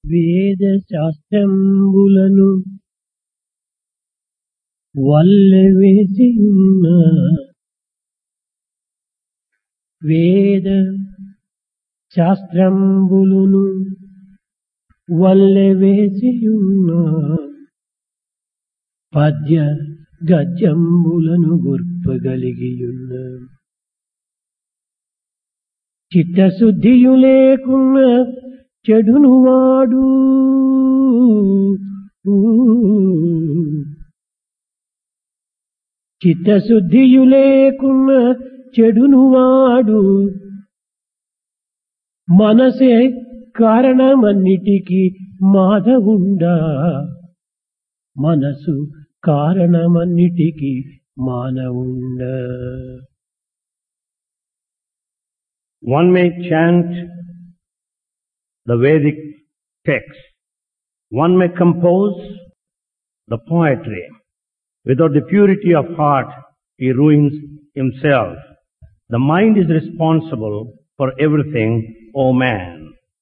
వేద శాస్త్రంబులను వల్లెవేసియున్న వేద శాస్త్రంబులను వల్లెవేసియున్న పద్య గద్యంబులను గుర్పగలిగియున్న చిత్తశుద్ధియు లేకున్న చెడును వాడు చిత్తశుద్ధియు లేకున్న చెడును వాడు మనసే కారణమన్నిటికీ మాధవుండా మనసు కారణమన్నిటికీ మానవుండా. One may chant the Vedic text. One may compose the poetry. Without the purity of heart, he ruins himself. The mind is responsible for everything, O man.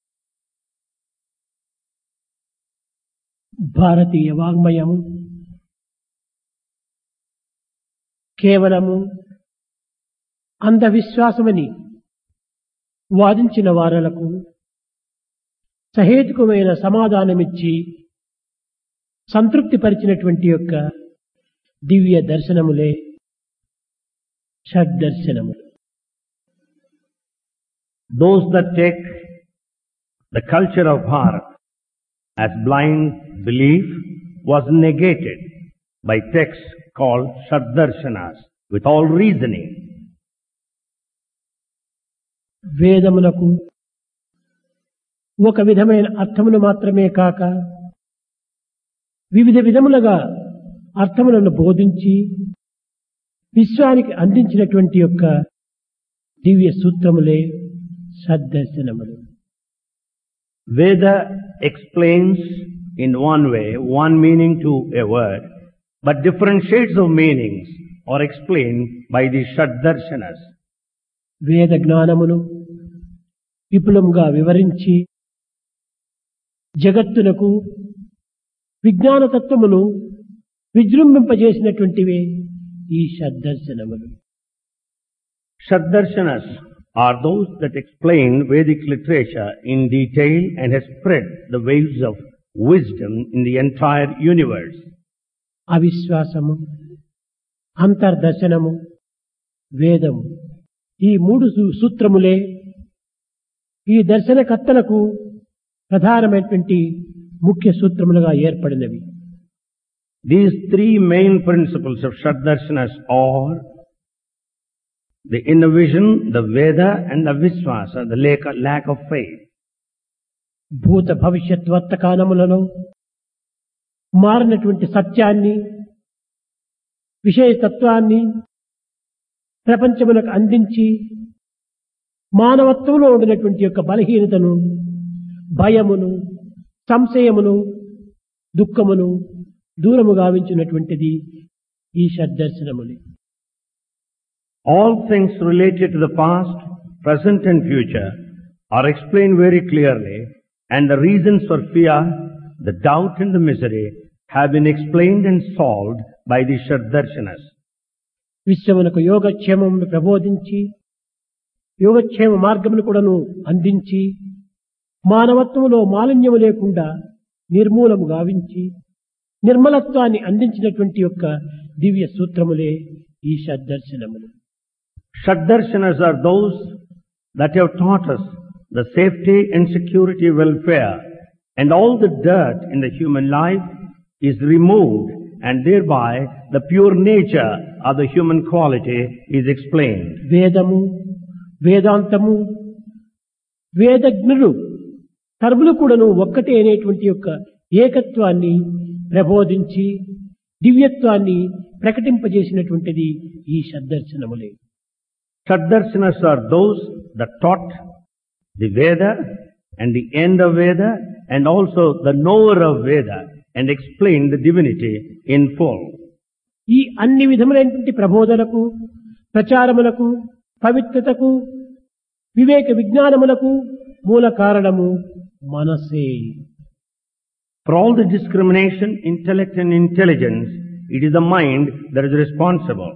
భారతీయ వాంగ్మయము కేవలము అంధవిశ్వాసమని వాదించిన వారలకు సహేతుకమైన సమాధానమిచ్చి సంతృప్తి పరిచినటువంటి యొక్క దివ్య దర్శనములే షడ్దర్శనములు. Those that take the culture of Bharat as blind belief was negated by texts called Shaddarshanas with all reasoning. వేదములకు ఒక విధమైన అర్థమును మాత్రమే కాక వివిధ విధములుగా అర్థములను బోధించి విశ్వానికి అందించినటువంటి యొక్క దివ్య సూత్రములే షడ్దర్శనములు. Veda explains in one way, one meaning to a word, but different shades of meanings are explained by the Shaddarshanas. వేద జ్ఞానమును విపులంగా వివరించి జగత్తునకు విజ్ఞాన తత్వమును విజృంభింపజేసినటువంటివే ఈ షడ్దర్శనములు. Shaddarshanas are those that explain Vedic literature in detail and has spread the waves of wisdom in the entire universe. అవిశ్వాసము, అంతర్దర్శనము, వేదము ఈ మూడు సూత్రములే ఈ దర్శనకర్తలకు ప్రధానమైనటువంటి ముఖ్య సూత్రములుగా ఏర్పడినవి. These three main principles of Shaddarshanas are the inner vision, the Veda and the Viswasa, the lack of faith. భూత భవిష్యత్ వర్తమానములలో మారినటువంటి సత్యాన్ని, విషయతత్వాన్ని ప్రపంచమునకు అందించి మానవత్వంలో ఉండినటువంటి యొక్క బలహీనతను, భయమును, సంశయమును, దుఃఖమును దూరము గావించినటువంటిది ఈ షడ్దర్శనములే. All things related to the past, present and future are explained very clearly, and the reasons for fear, the doubt and the misery have been explained and solved by the Shaddarshanas. విశ్వమునకు యోగక్షేమమును ప్రబోధించి యోగక్షేమ మార్గమును కూడాను అందించి మానవత్వములో మాలిన్యము లేకుండా నిర్మూలము గావించి నిర్మలత్వాన్ని అందించినటువంటి యొక్క దివ్య సూత్రములే ఈ షడ్దర్శనములు. Shaddarshanas are those that have taught us the safety and security welfare, and all the dirt in the human life is removed, and thereby the pure nature of the human quality is explained. వేదము, వేదాంతము, వేదజ్ఞులు సర్వులు కూడాను ఒక్కటే అనేటువంటి యొక్క ఏకత్వాన్ని ప్రబోధించి దివ్యత్వాన్ని ప్రకటింపజేసినటువంటిది ఈ షడ్దర్శనములే. Shaddarshanas are those that taught the Veda and the end of Veda and also the knower of Veda and explained the divinity in full. ఈ అన్ని విధములైనటువంటి ప్రబోధనకు, ప్రచారములకు, పవిత్రతకు, వివేక విజ్ఞానములకు మూల కారణము మనసే. For all the discrimination, intellect and intelligence, it is the mind that is responsible.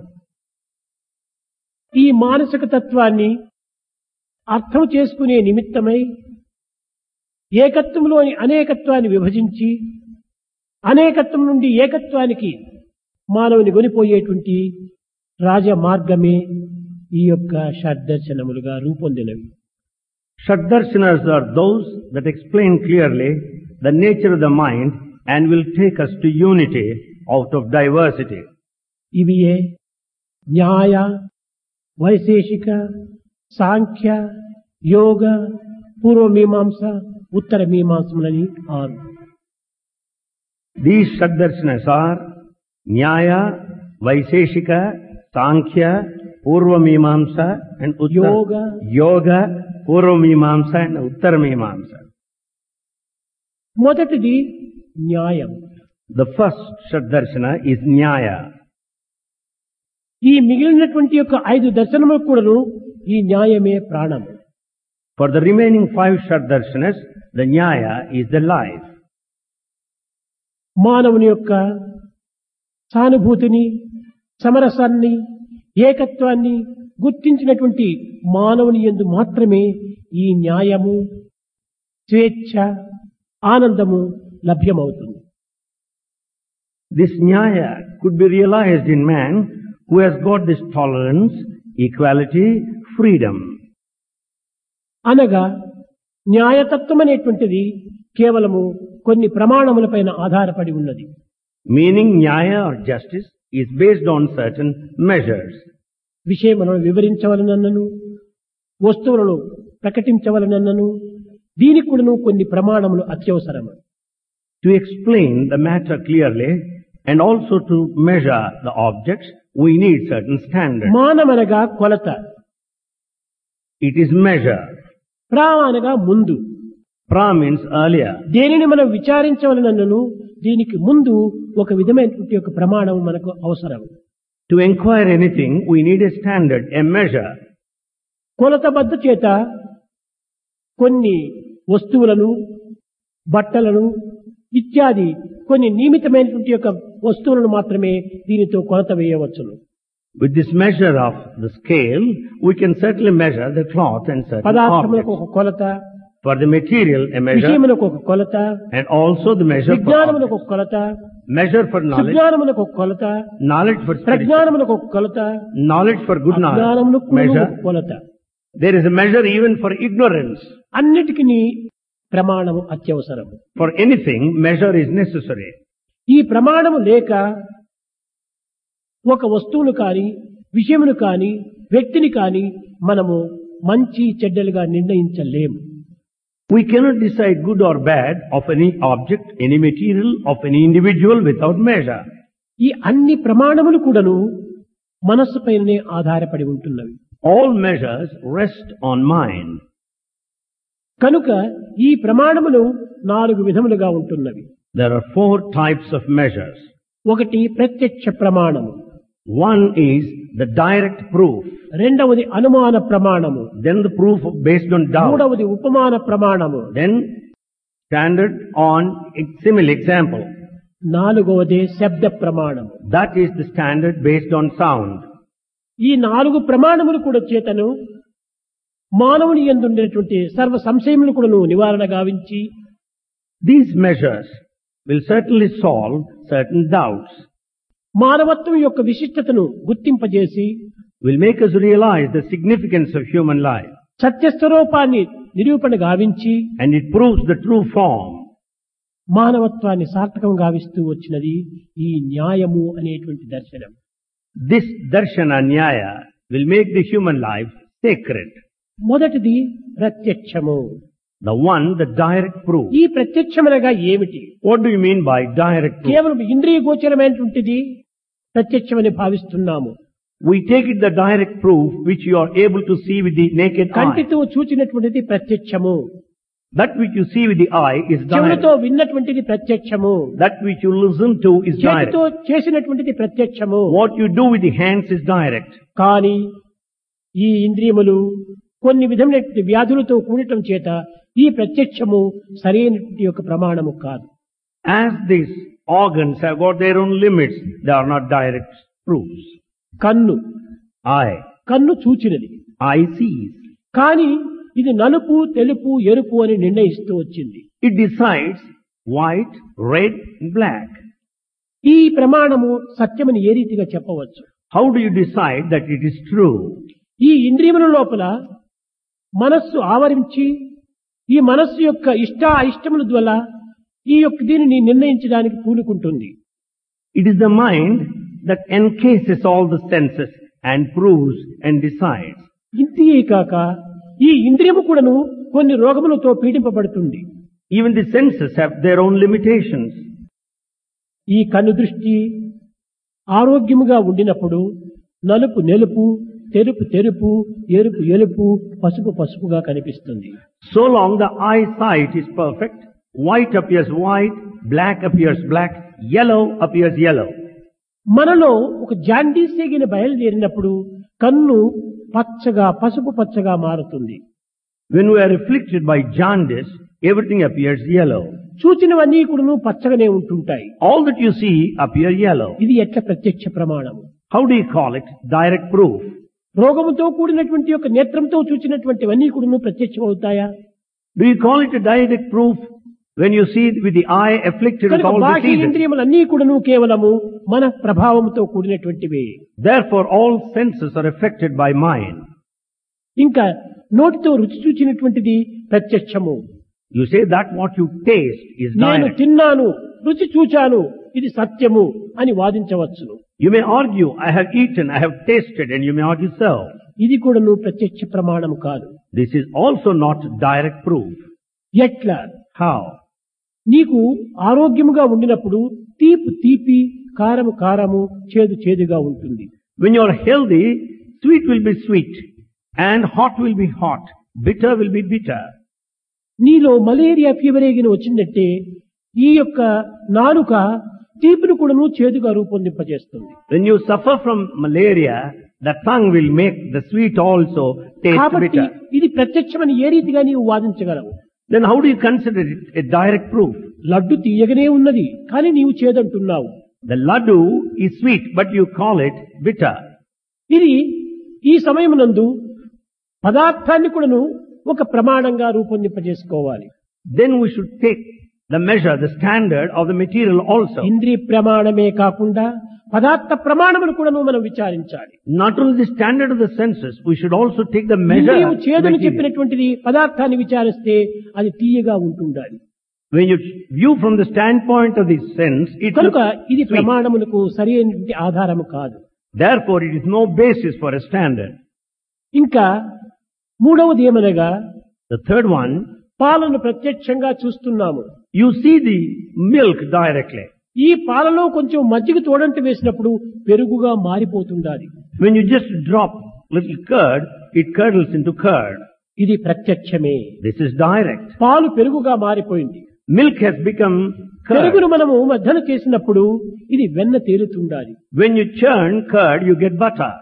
ఈ మానసిక తత్వాన్ని అర్థం చేసుకునే నిమిత్తమై ఏకత్వంలోని అనేకత్వాన్ని విభజించి అనేకత్వం నుండి ఏకత్వానికి మానవుని కొనిపోయేటువంటి రాజమార్గమే ఈ యొక్క షడ్దర్శనములుగా రూపొందినవి. Shaddarshanas are those that explain clearly the nature of the mind and will take us to unity out of diversity. ఇవియే న్యాయ, వైశేషిక, సాంఖ్య, యోగ, పూర్వమీమాంస, ఉత్తర మీమాంసములని 6. These Shaddarshanas are Nyaya, Vaiseshika, Sankhya, Purvamimamsa and Yoga, Purvamimamsa and Uttaramimamsa. మొదటిది న్యాయం. The first Shaddarshana is Nyaya. ఈ మిగిలినటువంటి యొక్క 5 దర్శనములకు కూడాను ఈ న్యాయమే ప్రాణం. For the remaining 5 Shaddarshanas, the Nyaya is the life. మానవుని యొక్క సానుభూతిని, సమరసాన్ని, ఏకత్వాన్ని గుర్తించినటువంటి మానవుని యందు మాత్రమే ఈ న్యాయము, స్వేచ్ఛ, ఆనందము లభ్యమవుతుంది. This Nyaya could be realized in man who has got this tolerance, equality, freedom. అనగా న్యాయతత్వం అనేటువంటిది కేవలము కొన్ని ప్రమాణములపైన ఆధారపడి ఉన్నది. Meaning Nyaya or justice is based on certain measures. విషయములను వివరించవలనన్నను, వస్తువులను ప్రకటించవలనన్నను దీనికి కూడాను కొన్ని ప్రమాణములు అత్యవసరము. To explain the matter clearly and also to measure the objects, we need certain standards. మానమనగా కొలత. It is measure. ప్రా అనగా ముందు. Pra means earlier. దేనిని మనం విచారించవలనన్నను దీనికి ముందు ఒక విధమైనటువంటి ఒక ప్రమాణం మనకు అవసరం. To inquire anything, we need a standard, a measure. కొలతబద్ధ చేత కొన్ని వస్తువులను, బట్టలను ఇత్యాది కొన్ని నియమితమైనటువంటి యొక్క వస్తువులను మాత్రమే దీనితో కొలత వేయవచ్చును. With this measure of the scale, we can certainly measure the cloth and certain పదార్థములకు ఒక objects. కొలత, For the material, a measure, విషయములకు ఒక కొలత, and also the measure for విజ్ఞానములకు objects. ఒక కొలత, Measure for knowledge, సుజ్ఞానములకు ఒక కొలత, knowledge for spiritual, ప్రజ్ఞానములకు ఒక కొలత, knowledge for good knowledge, అజ్ఞానములకు ఒక measure. కొలత. There is a measure even for ignorance. అన్నిటికీ ప్రమాణము అత్యవసరం. For anything, measure is necessary. ఈ ప్రమాణము లేక ఒక వస్తువును కాని, విషయమును కాని, వ్యక్తిని కాని మనము మంచి చెడ్డలుగా నిర్ణయించలేము. We cannot decide good or bad of any object, any material, of any individual without measure. ఈ అన్ని ప్రమాణములు కూడాను మనస్సుపైనే ఆధారపడి ఉంటున్నవి. All measures rest on mind. కనుక ఈ ప్రమాణములు 4 విధములుగా ఉంటున్నవి. There are 4 types of measures. ఒకటి ప్రత్యక్ష ప్రమాణము, One is the direct proof, రెండవది అనుమాన ప్రమాణము, then the proof based on doubt, మూడవది ఉపమాన ప్రమాణము, then standard on simile example. నాలుగవది శబ్ద ప్రమాణము. That is the standard based on sound. ఈ 4 ప్రమాణములు కూడా చేతను మానవుని యందు ఉండేటువంటి సర్వ సంశయములు కూడా నివారణ గావించి These measures will certainly solve certain doubts, మానవత్వం యొక్క విశిష్టతను గుర్తింపజేసి will make us realize the significance of human life, సత్యస్వరూపాన్ని నిరూపణ గావించి and it proves the true form. మానవత్వాన్ని సార్థకం గావిస్తూ వచ్చినది ఈ న్యాయము అనేటువంటి దర్శనం. This darshana nyaya will make the human life sacred. మొదటిది ప్రత్యక్షము. The one, the direct proof. ఈ ప్రత్యక్షమనగా ఏమిటి? What do you mean by direct proof? కేవలం ఇంద్రియ గోచరమైనటువంటిది ప్రత్యక్షమని భావిస్తున్నాము. We take it the direct proof which you are able to see with the naked eye. కంటితో చూచినటువంటిది ప్రత్యక్షము. That which you see with the eye is చెవులతో direct. విన్నటువంటిది ప్రత్యక్షము. That which you listen to is direct. చేతితో చేసినటువంటిది ప్రత్యక్షము. What you do with the hands is direct. కానీ ఈ ఇంద్రియములు కొన్ని విధమైనటువంటి వ్యాధులతో కూడటం చేత ఈ ప్రత్యక్షము సరైనటువంటి యొక్క ప్రమాణము కాదు. As these organs have got their own limits, they are not direct proofs. కన్ను Eye. కన్ను చూచినది, Eye sees. కానీ ఇది నలుపు తెలుపు ఎరుపు అని నిర్ణయిస్తూ వచ్చింది. It decides white, red, and black. ఈ ప్రమాణము సత్యమని ఏ రీతిగా చెప్పవచ్చు? How do you decide that it is true? ఈ ఇంద్రియముల లోపల మనస్సు ఆవరించి ఈ మనస్సు యొక్క ఇష్ట అయిష్టముల ద్వారా ఈ యొక్క దీనిని నిర్ణయించడానికి పూనుకుంటుంది. It is the mind that encases all the senses and proves and decides. ఇంతియే కాక ఈ ఇంద్రియము కూడాను కొన్ని రోగములతో పీడింపబడుతుంది. Even the senses have their own limitations. ఈ కన్ను దృష్టి ఆరోగ్యముగా ఉండినప్పుడు నలుపు నెలుపు, తెరుపు తెరుపు, ఎరుపు ఎరుపు, పసుపు పసుపుగా కనిపిస్తుంది. So long the eyesight is perfect, white appears white, black appears black, yellow appears yellow. మనలో ఒక జాండీస్ ఎగిన బయలుదేరినప్పుడు కన్ను పచ్చగా పసుపు పచ్చగా మారుతుంది. When we are afflicted by jaundice, everything appears yellow. చూచినవన్నీ కూడాను పచ్చగానే ఉంటుంటాయి. All that you see appear yellow. ఇది ఎట్లా ప్రత్యక్ష ప్రమాణము? How do you call it? Direct proof. రోగముతో కూడినటువంటి యొక్క నేత్రంతో చూచినటువంటివన్నీ కూడాను ప్రత్యక్షం అవుతాయా? Do you call it a direct proof when you see with the eye afflicted with కనుక all the బాహ్య senses? ఇంద్రియములన్నీ కూడాను కేవలము మన ప్రభావంతో కూడినటువంటివే. Therefore all senses are affected by mind. ఇంకా నోటితో రుచి చూచినటువంటిది ప్రత్యక్షము. You say that what you taste is నేను direct. తిన్నాను, రుచి చూచాను, ఇది సత్యము అని వాదించవచ్చును. You may argue, I have eaten, I have tasted, and you may argue so. ఇది కూడాను ప్రత్యక్ష ప్రమాణము కాదు. This is also not direct proof. ఎట్లా? How? నీకు ఆరోగ్యముగా ఉండినప్పుడు తీపి తీపి, కారము కారము, చేదు చేదుగా ఉంటుంది. When you are healthy, sweet will be sweet, and hot will be hot, bitter will be bitter. నీలో మలేరియా ఫీవర్ ఏగిన వచ్చిందంటే ఈ యొక్క నాలుక తీపిని కూడాను చేదుగా రూపొందింపజేస్తుంది. When you suffer from malaria, the tongue will make the sweet also taste కాబట్టి bitter. ఇది ప్రత్యక్షమని ఏ రీతిగా నీవు వాదించగలవు? Then how do you consider it a direct proof? Laddu తీయగనే ఉన్నది, కానీ నీవు చేదంటున్నావు. The laddu is sweet, but you call it bitter. ఇది ఈ సమయమునందు పదార్థాన్ని కూడాను ఒక ప్రమాణంగా రూపొందింపజేసుకోవాలి. Then we should take the measure, the standard of the material also. ఇంద్రియ ప్రమాణమే కాకుండా పదార్థ ప్రమాణమును కూడాను మనం విచారించాలి. Not only the standard of the senses, we should also take the measure. ఇంద్రియము of చేదని material. చెప్పినటువంటిది పదార్థాన్ని విచారిస్తే అది తీయగా ఉంటుండాలి. When you view from the standpoint of the sense, it కనుక looks ఇది sweet. ప్రమాణమునకు సరి అయినటువంటి ఆధారము కాదు. Therefore, it is no basis for a standard. ఇంకా మూడవది ఏమనగా The third one, పాలను ప్రత్యక్షంగా చూస్తున్నాము. you see the milk directly. ఈ పాలలో కొంచెం మజ్జిగ తోడంటి వేసినప్పుడు పెరుగుగా మారిపోతుండాలి. When you just drop little curd, it curdles into curd. ఇది ప్రత్యక్షమే. This is direct. పాలు పెరుగుగా మారిపోయింది. Milk has become curd. పెరుగును మనము మధ్యన చేసినప్పుడు ఇది వెన్న తేలుతుండాలి. When you churn curd, you get butter.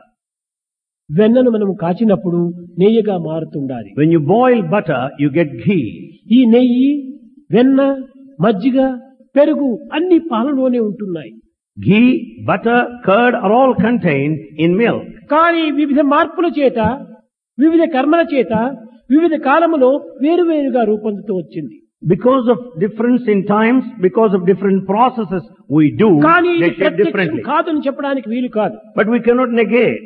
వెన్నను మనము కాచినప్పుడు నెయ్యిగా మారుతుండాలి. When you boil butter, you get ghee. ఈ నెయ్యి, వెన్న, మజ్జిగ, పెరుగు అన్ని పాలలోనే ఉంటున్నాయి. Ghee, butter, curd are all contained in milk. కానీ వివిధ మార్పుల చేత, వివిధ కర్మల చేత, వివిధ కాలములో వేరువేరుగా రూపొందుతూ వచ్చింది. Because of difference in times, because of different processes we do, కానీ ఇది they shape ప్రత్యక్షం differently. కాదని చెప్పడానికి వీలు కాదు. But we cannot negate.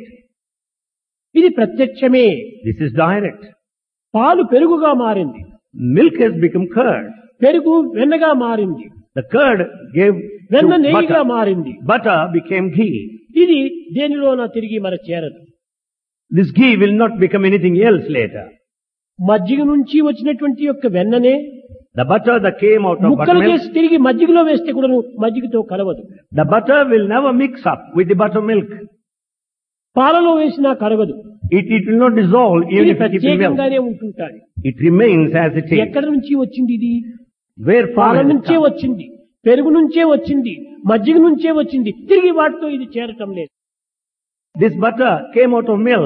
ఇది ప్రత్యక్షమే. This is direct. పాలు పెరుగుగా మారింది, Milk has become curd. పెరుగు వెన్నగా మారింది, The curd gave వెన్న to నెయ్యిగా butter. మారింది. Butter became ghee. ఇది దేనిలోన తిరిగి మన చేరదు. This ghee will not become anything else later. మజ్జిగ నుంచి వచ్చినటువంటి యొక్క వెన్ననే The butter that came out of ముక్కలు buttermilk, చేసి తిరిగి మజ్జిగలో వేస్తే కూడా మజ్జిగతో కలవదు. the butter will never mix up with the buttermilk. పాలలో వేసినా కరగదు. It will not dissolve even ఇది if you keep in milk. ప్రత్యేకంగానే ఉంటుంటాయి. It remains as it is. ఎక్కడి నుంచి వచ్చింది ఇది? Where పాల from it నుంచే comes. వచ్చింది, పెరుగు నుంచే వచ్చింది, మజ్జిగ నుంచే వచ్చింది. తిరిగి వాటితో ఇది చేరటం లేదు. This butter came out of milk.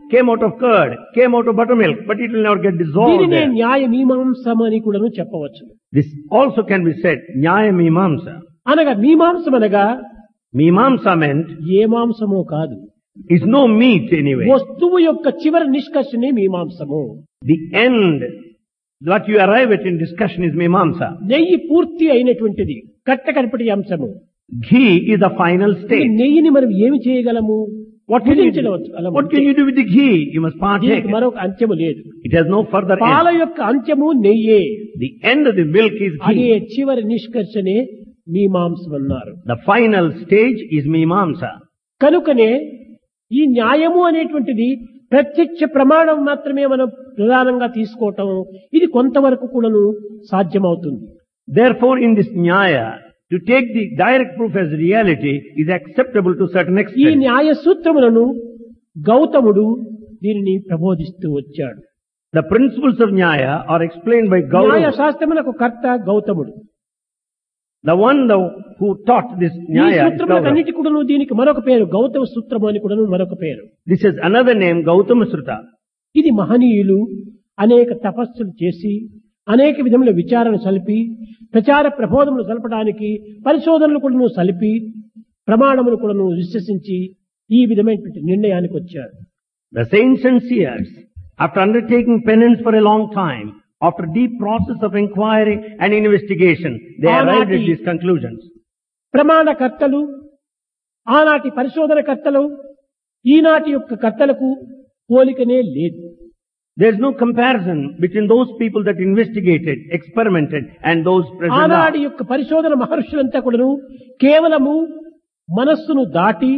came out of curd, came out of buttermilk, but it will never get dissolved దీనినే there. న్యాయ మీమాంసం అని కూడాను చెప్పవచ్చు. This also can be said, Nyaya Mimamsa. అనగా మీమాంసం అనగా Mimamsa meant ఏ మాంసమో కాదు, is no meat anyway. వస్తువు యొక్క చివరి నిష్కర్షనే మీమాంసము. The end, what you arrive at in discussion is Mimamsa. నెయ్యి పూర్తి అయినటువంటిది కట్ట కడపటి అంశము. Ghee is the final ఈ state. నెయ్యిని మనం ఏమి చేయగలము? What can you do? భుజించవచ్చు. అలా What can you do with the ghee? You must partake. దీనికి మరొక అంత్యము లేదు. It has no further పాల end. యొక్క అంత్యము నెయ్యే. The end of the milk is అదే ghee. చివరి నిష్కర్షనే మీమాంసం అన్నారు. The final stage is Mimamsa. కనుకనే ఈ న్యాయము అనేటువంటిది ప్రత్యక్ష ప్రమాణం మాత్రమే మనం ప్రధానంగా తీసుకోవటం, ఇది కొంతవరకు కూడాను సాధ్యమవుతుంది. Therefore, in this Nyaya, to take the direct proof as reality is acceptable to certain ఈ extent. న్యాయ సూత్రములను గౌతముడు దీనిని ప్రబోధిస్తూ వచ్చాడు. The principles of Nyaya are explained by న్యాయ Gautama. శాస్త్రములకు కర్త గౌతముడు. The one who taught this ఈ Nyaya is Gautama. సూత్రములకన్నిటి కూడాను దీనికి మరొక పేరు గౌతమ సూత్రము అని కూడాను మరొక పేరు. This is another name, Gautama Sruta. ఇది మహనీయులు అనేక తపస్సులు చేసి అనేక విధముల విచారణ సలిపి ప్రచార ప్రబోధములు సలపడానికి పరిశోధనలు కూడాను సలిపి ప్రమాణములు కూడాను విశ్వసించి ఈ విధమైనటువంటి నిర్ణయానికి వచ్చారు. The saints and seers, after undertaking penance for a long time, after deep process of inquiry and investigation, they arrived at these conclusions. ప్రమాణకర్తలు ఆనాటి పరిశోధనకర్తలు ఈనాటి యొక్క కర్తలకు పోలికనే లేదు. There is no comparison between those people that investigated, experimented, and those present ఆనాటి now. యొక్క పరిశోధన మహర్షులంతా కూడాను కేవలము మనస్సును దాటి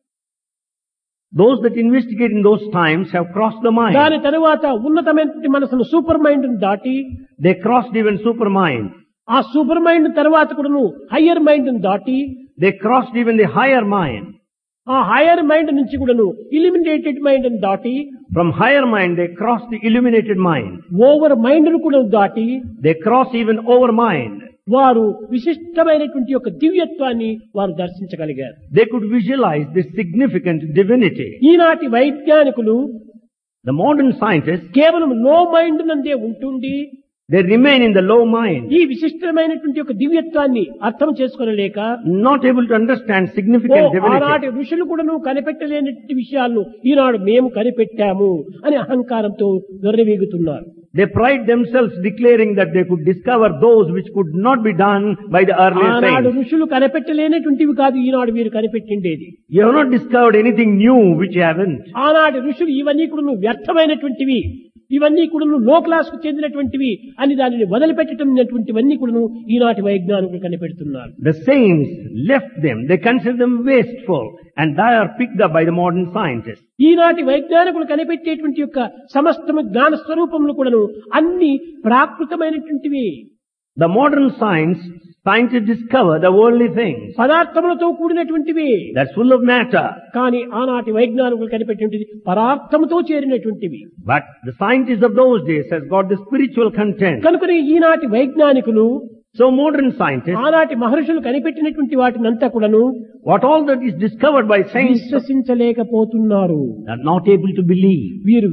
Those that investigate in those times have crossed the mind. దాని తరువాత ఉన్నతమైన మనసును సూపర్ మైండ్ దాటి They crossed even supermind. ఆ సూపర్ మైండ్ తర్వాత కూడాను హయ్యర్ మైండ్ దాటి They crossed even the higher mind. ఆ హయ్యర్ మైండ్ నుంచి కూడాను ఇలిమినేటెడ్ మైండ్ దాటి From higher mind, they crossed the illuminated mind. Over mind ను కూడా దాటి They crossed even over mind. వారు విశిష్టమైనటువంటి యొక్క దివ్యత్వాన్ని వారు దర్శించగలిగారు. They could visualize this significant divinity. ఈనాటి వైజ్ఞానికులు The modern scientists, కేవలం లో మైండ్ నందే ఉంటుండి they remain in the low mind, ఈ విశిష్టమైనటువంటి యొక్క దివ్యత్వాన్ని అర్థం చేసుకోలేక not able to understand significant divinity. ఆనాటి ఋషులు కూడా నువ్వు కనిపెట్టలేనటువంటి విషయాలను ఈనాడు మేము కనిపెట్టాము అని అహంకారంతో దొర్రవీగుతున్నారు. They pride themselves declaring that they could discover those which could not be done by the earlier ఆనాడు saints. ఋషులు కనిపెట్టలేనటువంటివి కాదు ఈనాడు మీరు కనిపెట్టిండేది. You have not discovered anything new which you haven't. ఆనాటి ఋషులు ఇవన్నీ కూడా నువ్వు వ్యర్థమైనటువంటివి, ఇవన్నీ కూడా నువ్వు లో క్లాస్ కు చెందినటువంటివి అని దానిని వదిలిపెట్టటమైనటువంటివన్నీ కూడా ఈనాటి వైజ్ఞానికులు కనిపెడుతున్నారు. The saints left them. They consider them wasteful, and they are picked up by the modern scientists. ఈనాటి వైజ్ఞానికులు కనిపెట్టేటువంటి యొక్క సమస్తము జ్ఞాన స్వరూపములు కూడాను అన్ని ప్రాకృతమైనటువంటివి. The modern scientists discover the worldly things. పదార్థములతో కూడినటువంటివి. That's full of matter. కానీ ఆనాటి వైజ్ఞానికులు కనిపెట్టేటువంటిది పదార్థముతో చేరినటువంటివి. But the scientists of those days has got the spiritual content. కనుకనే ఈనాటి వైజ్ఞానికులు So modern scientists, ఆనాటి మహర్షులు కనిపెట్టినటువంటి వాటినంతా కూడాను what all that is discovered by science, విశ్వసించలేకపోతున్నారు. are not able to believe. వీరు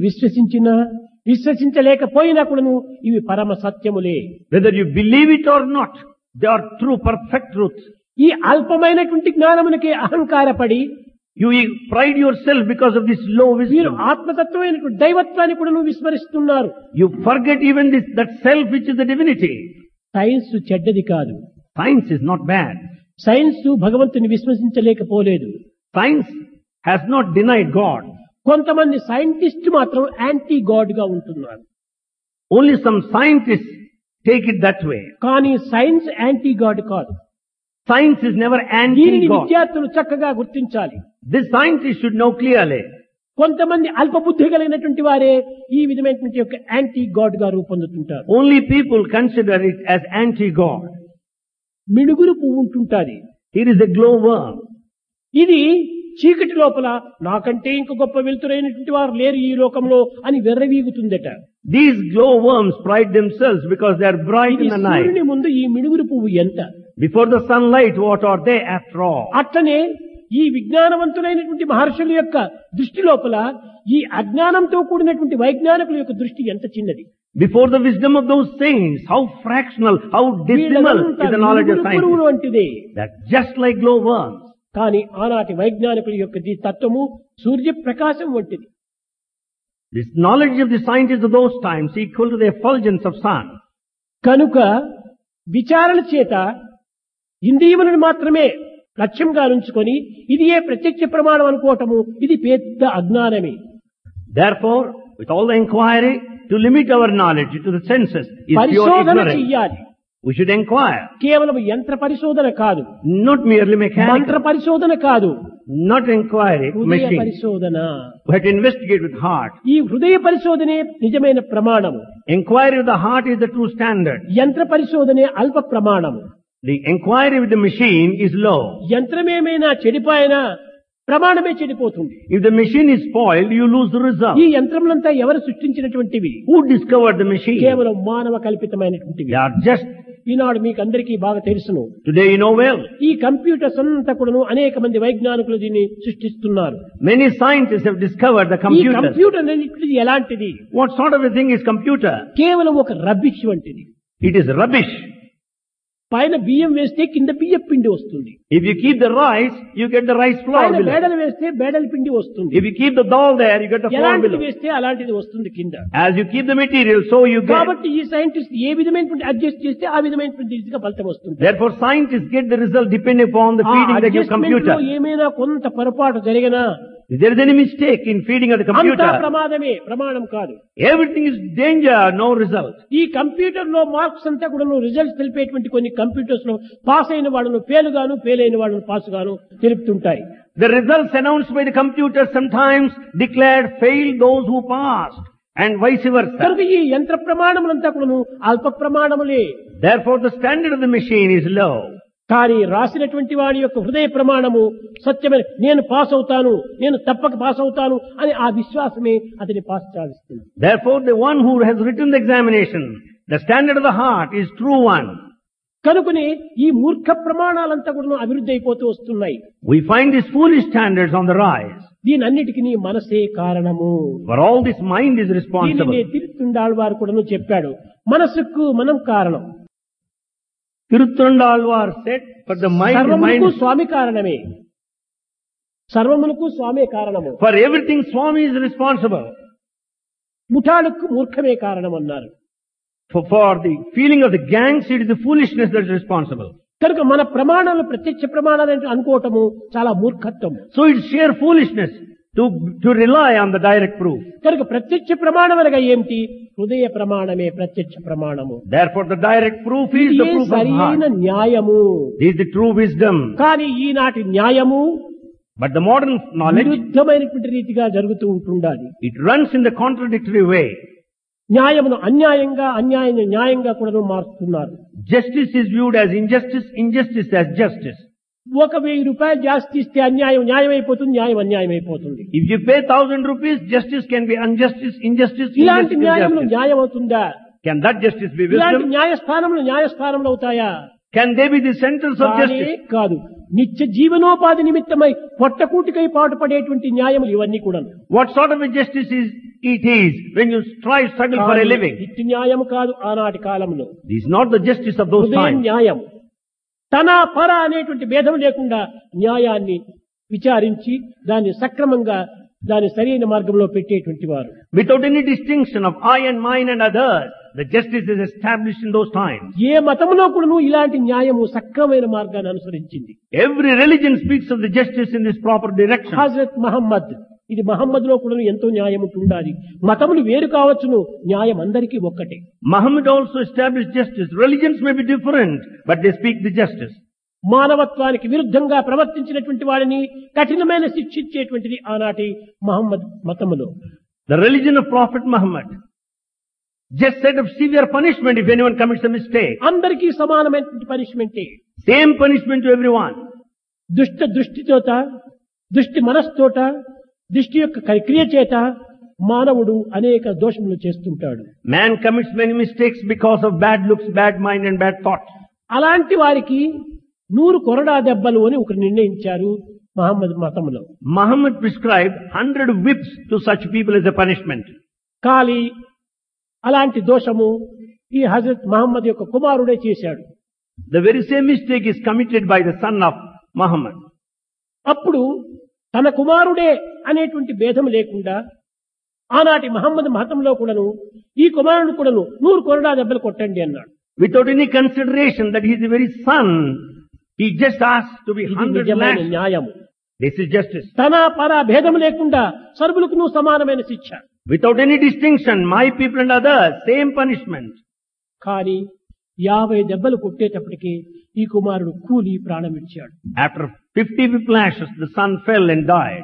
విశ్వసించలేకపోయినా కూడాను ఇవి పరమ సత్యములే. Whether you believe it or not, they are true, perfect truths. ఈ అల్పమైనటువంటి జ్ఞానమునకే అహంకారపడి You pride yourself because of this low వీరు wisdom. ఆత్మతత్వమైనటువంటి దైవత్వాన్ని కూడా విస్మరిస్తున్నారు. You forget even that self which is the divinity. Science చెడ్డది కాదు. Science is not bad. Science భగవంతుని విశ్వసించలేకపోలేదు. Science has not denied God. కొంతమంది సైంటిస్ట్ మాత్రం యాంటీ గాడ్ గా ఉంటున్నారు. Only some scientists take it that way. కానీ సైన్స్ యాంటీ గాడ్ కాదు. Science is never దీనిని anti-God. విద్యార్థులు చక్కగా గుర్తించాలి. This scientist should know clearly. కొంతమంది అల్పబుద్ధి కలిగినటువంటి వారే ఈ విధమైనటువంటి యొక్క యాంటీ గాడ్ గా రూపొందుతుంటారు. Only people consider it as anti-God. మిడుగురు పువ్వు ఉంటుంటాది. Here is a glowworm. ఇది చీకటి లోపల నాకంటే ఇంక గొప్ప వెలుతురైనటువంటి వారు లేరు ఈ లోకంలో అని వెర్రవీగుతుందట. These glowworms pride themselves because they are bright ఇది in the night. సూర్యుని ముందు ఈ మిడుగురు పువ్వు ఎంత? Before the sunlight, what are they after all? అట్లనే ఈ విజ్ఞానవంతులైనటువంటి మహర్షుల యొక్క దృష్టి లోపల ఈ అజ్ఞానంతో కూడినటువంటి వైజ్ఞానికుల యొక్క దృష్టి ఎంత చిన్నది. Before the wisdom of those saints, how fractional, how dismal is the knowledge of science. వంటిదే. That's just like glowworms. కానీ ఆనాటి వైజ్ఞానికుల యొక్క తత్వము సూర్యప్రకాశం వంటిది. This knowledge of the scientists of those times equal to the effulgence of sun. కనుక విచారణ చేత ఇంద్రియములను మాత్రమే లక్ష్యంగా ఉంచుకొని ఇది ఏ ప్రత్యక్ష ప్రమాణం అనుకోవటము ఇది పెద్ద అజ్ఞానమే. Therefore, with all the inquiry, to limit our knowledge to the senses is pure పరిశోధన ignorance. చెయ్యాలి. We should inquire. కేవలం యంత్ర పరిశోధన కాదు, Not merely మంత్ర mechanical. పరిశోధన కాదు, Not inquiry, హృదయ machine. పరిశోధన. We have to investigate with heart. ఈ హృదయ పరిశోధనే నిజమైన ప్రమాణము. Inquiry of the heart is the true standard. యంత్ర పరిశోధనే అల్ప ప్రమాణము. The inquiry with the machine is low. యంత్రమేమైనా చెడిపోయినా ప్రమాణమే చెడిపోతుంది. If the machine is spoiled, you lose the result. ఈ యంత్రములంతా ఎవరు సృష్టించినటువంటివి? Who discovered the machine? కేవలం మానవ కల్పితమైనటువంటివి. They are just, ఈనాడు మీకు అందరికీ బాగా తెలుసును. today you know well. ఈ కంప్యూటర్స్ అంతా కూడాను అనేక మంది వైజ్ఞానికులు దీన్ని సృష్టిస్తున్నారు. Many scientists have discovered the ఈ computer. కంప్యూటర్ అనేది ఎలాంటిది? What sort of a thing is computer? కేవలం ఒక రబ్బిష్ వంటిది. It is rubbish. పైన బియ్యం వేస్తే కింద బియ్యం పిండి వస్తుంది. If you keep the rice, you get the rice flour పైన below. బేడలు వేస్తే బేడల పిండి వస్తుంది. If you keep the dal there, you get the flour ఎలాంటిది below. వేస్తే అలాంటిది వస్తుంది కింద. As you keep the material, so you get. కాబట్టి ఈ సైంటిస్ట్ ఏ విధమైనటువంటి అడ్జస్ట్ చేస్తే ఆ విధమైనటువంటి రీతిగా ఫలితం వస్తుంది. Therefore, scientists get the result depending upon the ఆ feeding they give అడ్జస్ట్మెంట్ లో computer. ఏమైనా కొంత పొరపాటు జరిగినా If there is any mistake in feeding of the అంతా computer, ప్రమాదమే, ప్రమాణం కాదు. everything is danger, no result. ఈ కంప్యూటర్ లో మార్క్స్ అంతా కూడా రిజల్ట్స్ తెలిపేటువంటి కొన్ని కంప్యూటర్స్ లో పాస్ అయిన వాళ్ళను ఫెయిల్ అయిన వాళ్ళను పాస్ గాను తెలుపుతుంటాయి. The results announced by the computer sometimes declared failed those who passed, and vice versa. కనుక ఈ యంత్ర ప్రమాణములంతా కూడా అల్ప ప్రమాణములే. Therefore, the standard of the machine is low. కానీ రాసినటువంటి వాడి యొక్క హృదయ ప్రమాణము సత్యమైన, నేను పాస్ అవుతాను, నేను తప్పక పాస్ అవుతాను అని ఆ విశ్వాసమే అతని పాస్ సాధిస్తుంది. Therefore, the one who has written the examination, the standard of the heart is true one. కనుకనే ఈ మూర్ఖ ప్రమాణాలంతా కూడా అభివృద్ధి అయిపోతూ వస్తున్నాయి. We find these foolish standards on the rise. దీనన్నిటికీ నీ మనసే కారణము. For all this, mind is responsible. దీనిని తిరుత్తుండాళ్ళ వారు కూడా చెప్పాడు, మనసుకు మనం కారణం. Tiruthandalvar said, for the mind, సర్వమునకు mind, స్వామి కారణమే. సర్వమునకు స్వామే కారణము. for everything Swami is responsible. ముఠాలకు మూర్ఖమే కారణం అన్నారు. For the feeling of the gangs, it is the foolishness that is responsible. కనుక మన ప్రమాణాలు ప్రత్యక్ష ప్రమాణాలు అంటే అనుకోవటము చాలా మూర్ఖత్వం. So it's sheer foolishness to rely on the direct proof. కనుక ప్రత్యక్ష ప్రమాణం అనగా ఏమిటి? హృదయ ప్రమాణమే ప్రత్యక్ష ప్రమాణము. Therefore, the direct proof is the ఇదే proof of సరైన heart. న్యాయము. This is the true wisdom. కానీ ఈనాటి న్యాయము But the modern knowledge, విరుద్ధమైనటువంటి రీతిగా జరుగుతూ ఉంటుండాలి. it runs in the contradictory way. న్యాయమును అన్యాయంగా, అన్యాయాన్ని న్యాయంగా కూడా మారుస్తున్నారు. Justice is viewed as injustice, injustice as justice. 1,000 రూపాయలు జాస్తి ఇస్తే అన్యాయం న్యాయం అయిపోతుంది, న్యాయం అన్యాయం అయిపోతుంది. If you pay 1,000 rupees, justice can be injustice, injustice, ఇలాంటి injustice, న్యాయంలో injustice. న్యాయం అవుతుందా? Can that justice be ఇలాంటి wisdom? న్యాయస్థానంలో న్యాయస్థానంలో అవుతాయా? Can they be the centers of కానే justice? కాదు. నిత్య జీవనోపాధి నిమిత్తమై పొట్టకూటికై పాటుపడేటువంటి న్యాయములు ఇవన్నీ కూడా. What sort of a justice it is when you struggle for a living? ఇట్టి న్యాయం కాదు ఆనాటి కాలంలో. This is not the justice of those హృదయ times. న్యాయం. తన పర అనేటువంటి భేదం లేకుండా న్యాయాన్ని విచారించి దాన్ని సక్రమంగా దాని సరైన మార్గంలో పెట్టేటువంటి వారు. Without any distinction of I and mine and others, the justice is established in those times. ఏ మతములో కూడా ఇలాంటి న్యాయము సక్రమైన మార్గాన్ని అనుసరించింది. Every religion speaks of the justice in this proper direction. Hazrat Mohammed, ఇది మహమ్మద్ లో కూడా ఎంతో న్యాయం ఉండాలి. మతములు వేరు కావచ్చును, న్యాయం అందరికీ ఒక్కటే. Muhammad also established justice. Religions may be different, but they speak the justice. మానవత్వానికి విరుద్ధంగా ప్రవర్తించినటువంటి వాడిని కఠినమైన శిక్షించేటువంటిది ఆనాటి Mohammed మతములో. The religion of Prophet Muhammad just set up severe punishment if anyone commits a mistake. అందరికీ సమానమైనటువంటి పనిష్మెంటే. Same punishment to everyone. దృష్టితోట, దృష్టి మనస్తోట, దృష్టి యొక్క క్రియ చేత మానవుడు అనేక దోషములు చేస్తుంటాడు. Man commits many mistakes because of bad looks, bad mind and bad thought. అలాంటి వారికి 100 కొరడా దెబ్బలు అని ఒకరు నిర్ణయించారు మహమ్మద్ మతంలో. Muhammad prescribed 100 whips to such people as a punishment. కానీ అలాంటి దోషము ఈ హజరత్ మహమ్మద్ యొక్క కుమారుడే చేశాడు. The very same mistake is committed by the son of Muhammad. అప్పుడు తన కుమారుడే అనేటువంటి భేదం లేకుండా ఆనాటి మహమ్మద్ మతంలో కూడాను ఈ కుమారుడు కూడాను 100 కొరడా దెబ్బలు కొట్టండి అన్నాడు. Without any consideration that he is the very son, he just asked to be ఇది 100 నిజమైన lashed. న్యాయము. This is justice. తన పర భేదం లేకుండా సర్వులకు సమానమైన శిక్ష. Without any distinction, my people and others, same punishment. కానీ 50 దెబ్బలు కొట్టేటప్పటికి ఈ కుమారుడు కూలి ప్రాణం విడిచాడు. After 50 whiplashes, the son fell and died.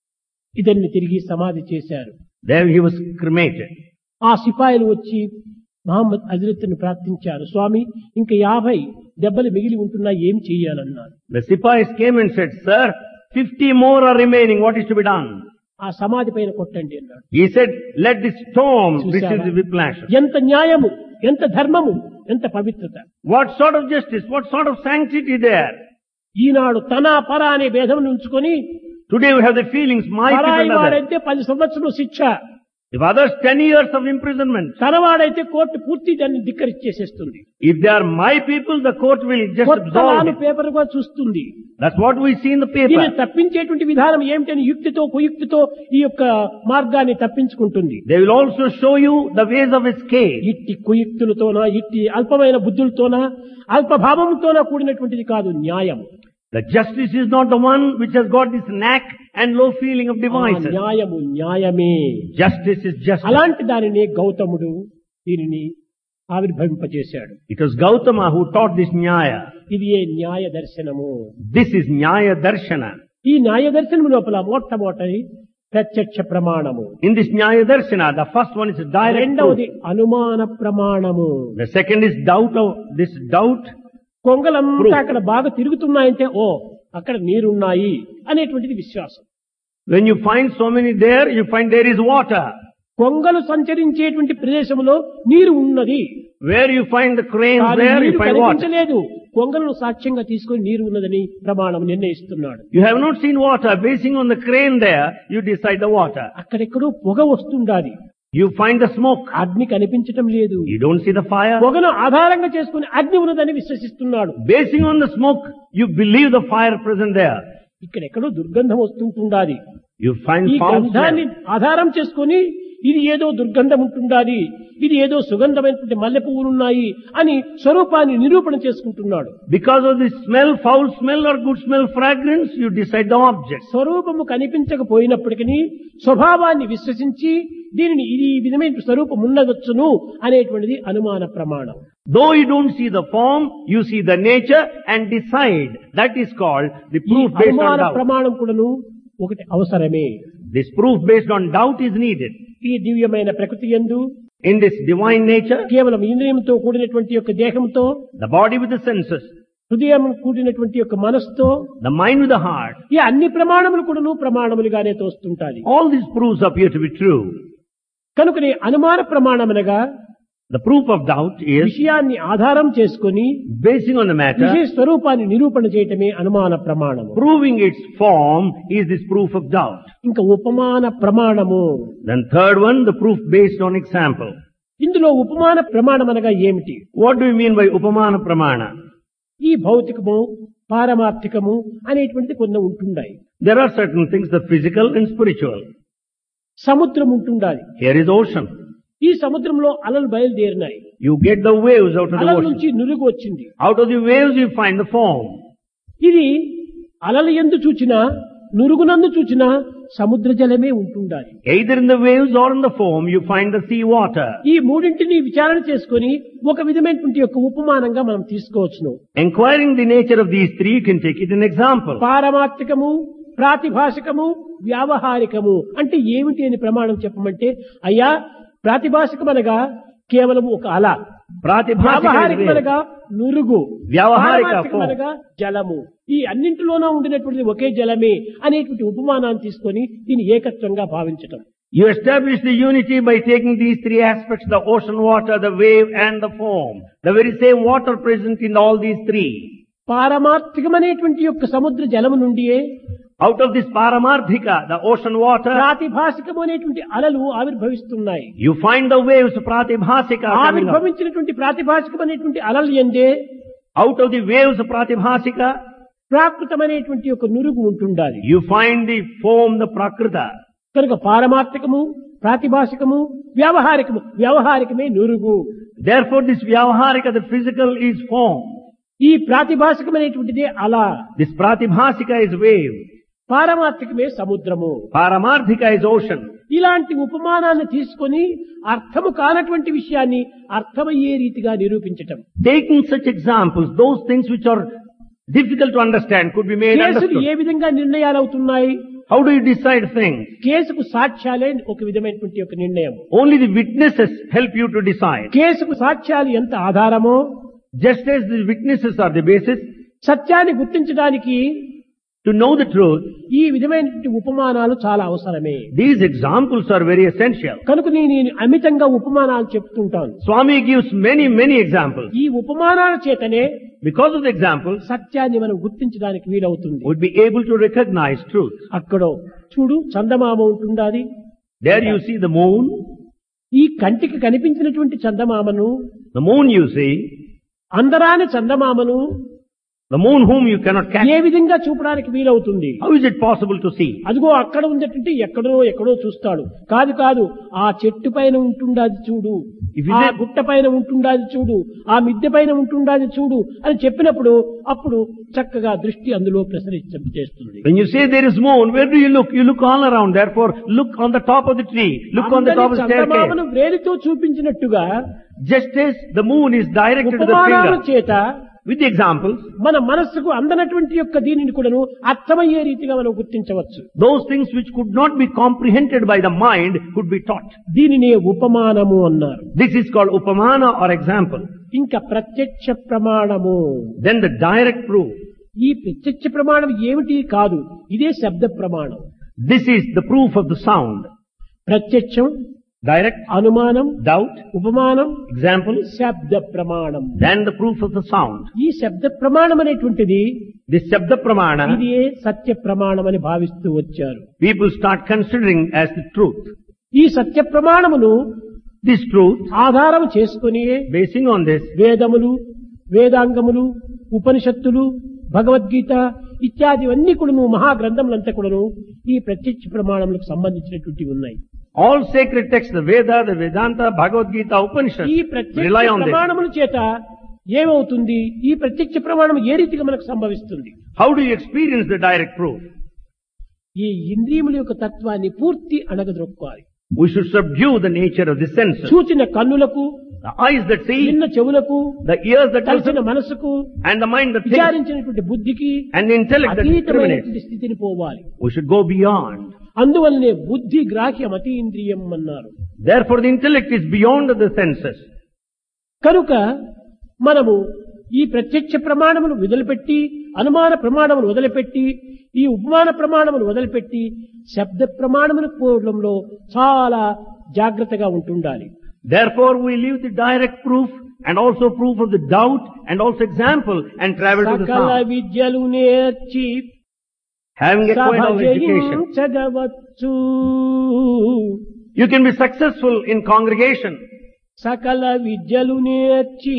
ఇతన్ని తిరిగి సమాధి చేశారు. There he was cremated. ఆ సిపాయిలు వచ్చి మహమ్మద్ హజరత్ను ప్రార్థించారు, స్వామి ఇంకా 50 దెబ్బలు మిగిలి ఉంటున్నా ఏం చెయ్యాలన్నారు. The Sipais came and said, Sir, 50 more are remaining. What is to be done? ఆ సమాధి పైన కొట్టండి అన్నాడు. He said, let this stone చూశారా? receive the whiplashes. ఎంత న్యాయము, ఎంత ధర్మము, ఎంత పవిత్రత. What sort of justice? What sort of sanctity there? ఈనాడు తన పర అనే భేదం ఉంచుకొని Today we have the feelings, my people పరాయి and others. వాడైతే 10 సంవత్సరాలు శిక్ష, If others, 10 years of imprisonment. తనవాడైతే కోర్టు పూర్తి దాన్ని ధిక్కరించేసేస్తుంది. If they are my people, the court will just absolve కొత్త it. పేపర్ గా చూస్తుంది. That's what we see in the దీన్ని paper. తప్పించేటువంటి విధానం ఏమిటని యుక్తితో కుయుక్తితో ఈ యొక్క మార్గాన్ని తప్పించుకుంటుంది. They will also show you the ways of escape. ఇట్టి కుయుక్తులతోనా, ఇట్టి అల్పమైన బుద్ధులతోనా, అల్పభావంతోనా కూడినటువంటిది కాదు న్యాయం. The justice is not the one which has got this knack and low feeling of ఆ devices. న్యాయము న్యాయమే. Justice is justice. అలాంటి దానిని గౌతముడు దీనిని ఆవిర్భవింపజేశాడు. It was Gautama who taught this Nyaya. ఇది ఏ న్యాయ దర్శనము. This is Nyaya Darshana. ఈ న్యాయ దర్శనం లోపల మొట్టమొదటి ప్రత్యక్ష ప్రమాణము, In this Nyaya Darshana, the first one is direct రెండవది truth. అనుమాన ప్రమాణము. The second is this doubt. కొంగలంతా Proof. అక్కడ బాగా తిరుగుతున్నాయంటే ఓ అక్కడ నీరున్నాయి అనేటువంటిది విశ్వాసం. When you find so many there, you find there is water. కొంగలు సంచరించేటువంటి ప్రదేశంలో నీరు ఉన్నది. Where you find the cranes, కానీ there you నీరు find water. కనిపించలేదు. కొంగలను సాక్ష్యంగా తీసుకొని నీరు ఉన్నదని ప్రమాణం నిర్ణయిస్తున్నాడు. You have not seen water. Basing on the crane there, you decide the water. అక్కడెక్కడో పొగ వస్తుండాలి. You find the smoke. అగ్ని కనిపించటం లేదు. You don't see the fire. పొగను ఆధారంగా చేసుకుని అగ్ని ఉన్నదని విశ్వసిస్తున్నాడు. Basing on the smoke, you believe the fire present there. ఇక్కడెక్కడో దుర్గంధం వస్తుంటుండాలి. You find ఈ foul గంధాన్ని smell. ఆధారం చేసుకుని ఇది ఏదో దుర్గంధం ఉంటుండాలి, ఇది ఏదో సుగంధమైనటువంటి మల్లె పువ్వులున్నాయి అని స్వరూపాన్ని నిరూపణ చేసుకుంటున్నాడు. Because of the smell, foul smell or good smell, fragrance, you decide the object. స్వరూపము కనిపించకపోయినప్పటికీ స్వభావాన్ని విశ్వసించి దీనిని ఇది ఈ విధమైన స్వరూపం ఉండవచ్చును అనేటువంటిది అనుమాన ప్రమాణం. Though you don't see the form, you see the nature and decide. That is called the ఈ proof based on అనుమాన doubt. ప్రమాణం కూడాను ఒకటి అవసరమే. This proof based on doubt is needed. ఈ దివ్యమైన ప్రకృతి యందు In this divine nature, కేవలం ఇంద్రియంతో కూడినటువంటి యొక్క దేహంతో, the body with the senses, హృదయం కూడినటువంటి యొక్క మనస్సుతో, the mind with the heart, ఈ అన్ని ప్రమాణములు కూడాను ప్రమాణములుగానే తోస్తుంటాయి. all these proofs appear to be true. కనుకనే అనుమాన ప్రమాణమనగా The proof of doubt is విషయాన్ని ఆధారం చేసుకొని basing on the matter, విషయ స్వరూపాన్ని నిరూపణ చేయటమే అనుమాన ప్రమాణము. proving its form is this proof of doubt. ఇంకా ఉపమాన ప్రమాణము. Then third one, the proof based on example. ఇందులో ఉపమాన ప్రమాణం అనగా ఏమిటి? What do you mean by upamana pramana? ఈ భౌతికము పారమార్థికము అనేటువంటిది కొన్ని ఉంటుండాయి. There are certain things, the physical and spiritual. సముద్రం ఉంటుండాలి. Here is ocean. ఈ సముద్రంలో అలలు బయలుదేరినాయి. You get the waves out of the అలల ocean. నుంచి నురుగు వచ్చింది. Out of the waves you find the foam. ఇది అలలు ఎందు చూచినా నురుగునందు చూచినా సముద్ర జలమే ఉంటుండాలి. Either in the waves or in the foam you find the sea water. ఈ మూడింటిని విచారణ చేసుకొని ఒక విధమైనటువంటి యొక్క ఉపమానంగా మనం తీసుకోవచ్చును. Enquiring the nature of these three, you can take it an example. పారమార్థికము, ప్రాతిభాషికము, వ్యావహారికము అంటే ఏమిటి అని ప్రమాణం చెప్పమంటే, అయ్యా ప్రాతిభాషికం అనగా కేవలం ఒక అల, వ్యావహారికం అనగా నురుగు, పారమార్థికం అనగా జలము. ఈ అన్నింటిలోనూ ఉండినటువంటి ఒకే జలమే అనేటువంటి ఉపమానాన్ని తీసుకొని దీన్ని ఏకత్వంగా భావించటం. You establish the unity by taking these three aspects, the ocean water, the wave and the foam. The very same water present in all these three. పారమార్థికమనేటువంటి యొక్క సముద్ర జలము నుండియే Out of this Paramarthika, the ocean water, ప్రాతిభాసికము అనేటువంటి అలలు ఆవిర్భవిస్తున్నాయి. you find the waves Pratibhasika coming up. ఆవిర్భవించినటువంటి ప్రాతిభాసికం అనేటువంటి అలలు ఎందే Out of the waves Pratibhasika, ప్రాకృతమైనటువంటి ఒక నురుగు ఉంటుండాలి. you find the foam, the Prakrita. కనుక పారమార్థికము, ప్రాతిభాసికము, వ్యవహారికమే నురుగు. Therefore this Vyavaharika, the physical, is foam. ఈ ప్రాతిభాసికమైనటువంటిదే అల, This Pratibhasika is wave. పారమార్థికమే సముద్రము. Paramarthika is ocean. ఇలాంటి ఉపమానాన్ని తీసుకొని అర్థము కానటువంటి విషయాన్ని అర్థమయ్యే రీతిగా నిరూపించటం. Taking such examples, those things which are difficult to understand could be made కేసులు understood. ఏ విధంగా నిర్ణయాలు అవుతున్నాయి? How do you decide things? కేసుకు సాక్ష్యాలే ఒక విధమైనటువంటి ఒక నిర్ణయం. Only the witnesses help you to decide. కేసుకు సాక్ష్యాలు ఎంత ఆధారమో, Just as the witnesses are the basis, సత్యాన్ని గుర్తించడానికి to know the truth, ఈ విధమైనటువంటి ఉపమానాలు చాలా అవసరమే. these examples are very essential. కనుక నేను అమితంగా ఉపమానాలు చెప్తుంటాను. Swami gives many examples. ఈ ఉపమానాల చేతనే Because of the examples, సత్యాన్ని మనం గుర్తించడానికి వీలవుతుంది. would be able to recognize truth. అక్కడ చూడు, చందమామ ఉంటుండాది. There you see the moon. ఈ కంటికి కనిపించినటువంటి చందమామను, The moon you see, అందరాని చందమామను the moon whom you cannot catch. ఏ విధంగా చూపడానికి వీలవుతుంది? How is it possible to see? అదిగో అక్కడ ఉందటంటే ఎక్కడో చూస్తాడు. కాదు, ఆ చెట్టు పైన ఉంటుండాది చూడు, If you ఆ say- గుట్ట పైన ఉంటుండాది చూడు, ఆ మిద్దె పైన ఉంటుండాది చూడు అని చెప్పినప్పుడు అప్పుడు చక్కగా దృష్టి అందులో ప్రసరించేస్తుంది. When you say there is moon, where do you look? You look all around. Therefore, look on the top of the tree. Look on the top of the చందమామను staircase. వేలితో చూపించినట్టుగా Just as the moon is directed to the ఉపమానాల finger. చేత With the examples, మన మనస్సుకు అందనటువంటి యొక్క దీనిని కూడాను అర్థమయ్యే రీతిగా మనం గుర్తించవచ్చు. those things which could not be comprehended by the mind could be taught. దీనినే ఉపమానము అన్నారు. This is called upamana or example. ఇంకా ప్రత్యక్ష ప్రమాణము. Then the direct proof. ఈ ప్రత్యక్ష ప్రమాణం ఏమిటి కాదు, ఇదే శబ్ద ప్రమాణం. This is the proof of the sound. ప్రత్యక్షం, Direct, అనుమానం, doubt, ఉపమానం, example, శబ్ద ప్రమాణం. then the proof of the sound. ఈ శబ్ద ప్రమాణం అనేటువంటిది This Shabda Pramana, ఇదే సత్య ప్రమాణం అని భావిస్తూ వచ్చారు. people start considering as the truth. ఈ సత్య ప్రమాణమును This truth, ఆధారం చేసుకుని basing on this, వేదములు, వేదాంగములు, ఉపనిషత్తులు, భగవద్గీత ఇత్యాదివన్నీ కూడాను మహాగ్రంథములంతా కూడాను ఈ ప్రత్యక్ష ప్రమాణములకు సంబంధించినటువంటి ఉన్నాయి. all sacred texts, the Veda, the Vedanta, Bhagavad Gita, ఈ Upanishad, ప్రత్యక్ష rely on this. ప్రమాణముల చేత ఏమవుతుంది? ఈ ప్రత్యక్ష ప్రమాణం ఏ రీతిగా మనకు సంభవిస్తుంది? How do you experience the direct proof? ఈ ఇంద్రియముల యొక్క తత్వాన్ని పూర్తి అణగద్రొక్కాలి. We should subdue the nature of the senses. చూచిన కన్నులకు, The eyes that see, విన్న చెవులకు, the ears that కలిసిన listen, మనసుకు, and the mind that thinks, విచారించినటువంటి బుద్ధికి and the intellect that discriminates. అతీతమైనటువంటి స్థితిని పోవాలి. We should go beyond. అందువల్లనే బుద్ధి గ్రాహ్యం అతీంద్రియం అన్నారు. Therefore the intellect is beyond the senses. కనుక మనము ఈ ప్రత్యక్ష ప్రమాణమును వదిలిపెట్టి, అనుమాన ప్రమాణమును వదిలిపెట్టి, ఈ ఉపమాన ప్రమాణమును వదిలిపెట్టి శబ్ద ప్రమాణమును పోవడంలో చాలా జాగ్రత్తగా ఉంటుండాలి. Therefore we leave the direct proof and also proof of the doubt and also example and travel to the సకల sound. విద్యలు నేర్చి Having acquired all education, సభజించగవచ్చు. you can be successful in congregation. సకల విద్యలు నేర్చి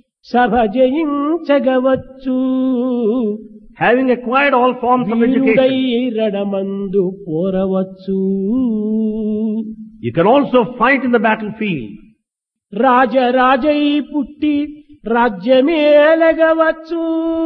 సభజించగవచ్చు. Having acquired all forms of వీరుడై education, రణమందు పోరవచ్చు. you can also fight in the battlefield. రాజరాజై పుట్టి రాజ్యమేలగవచ్చు.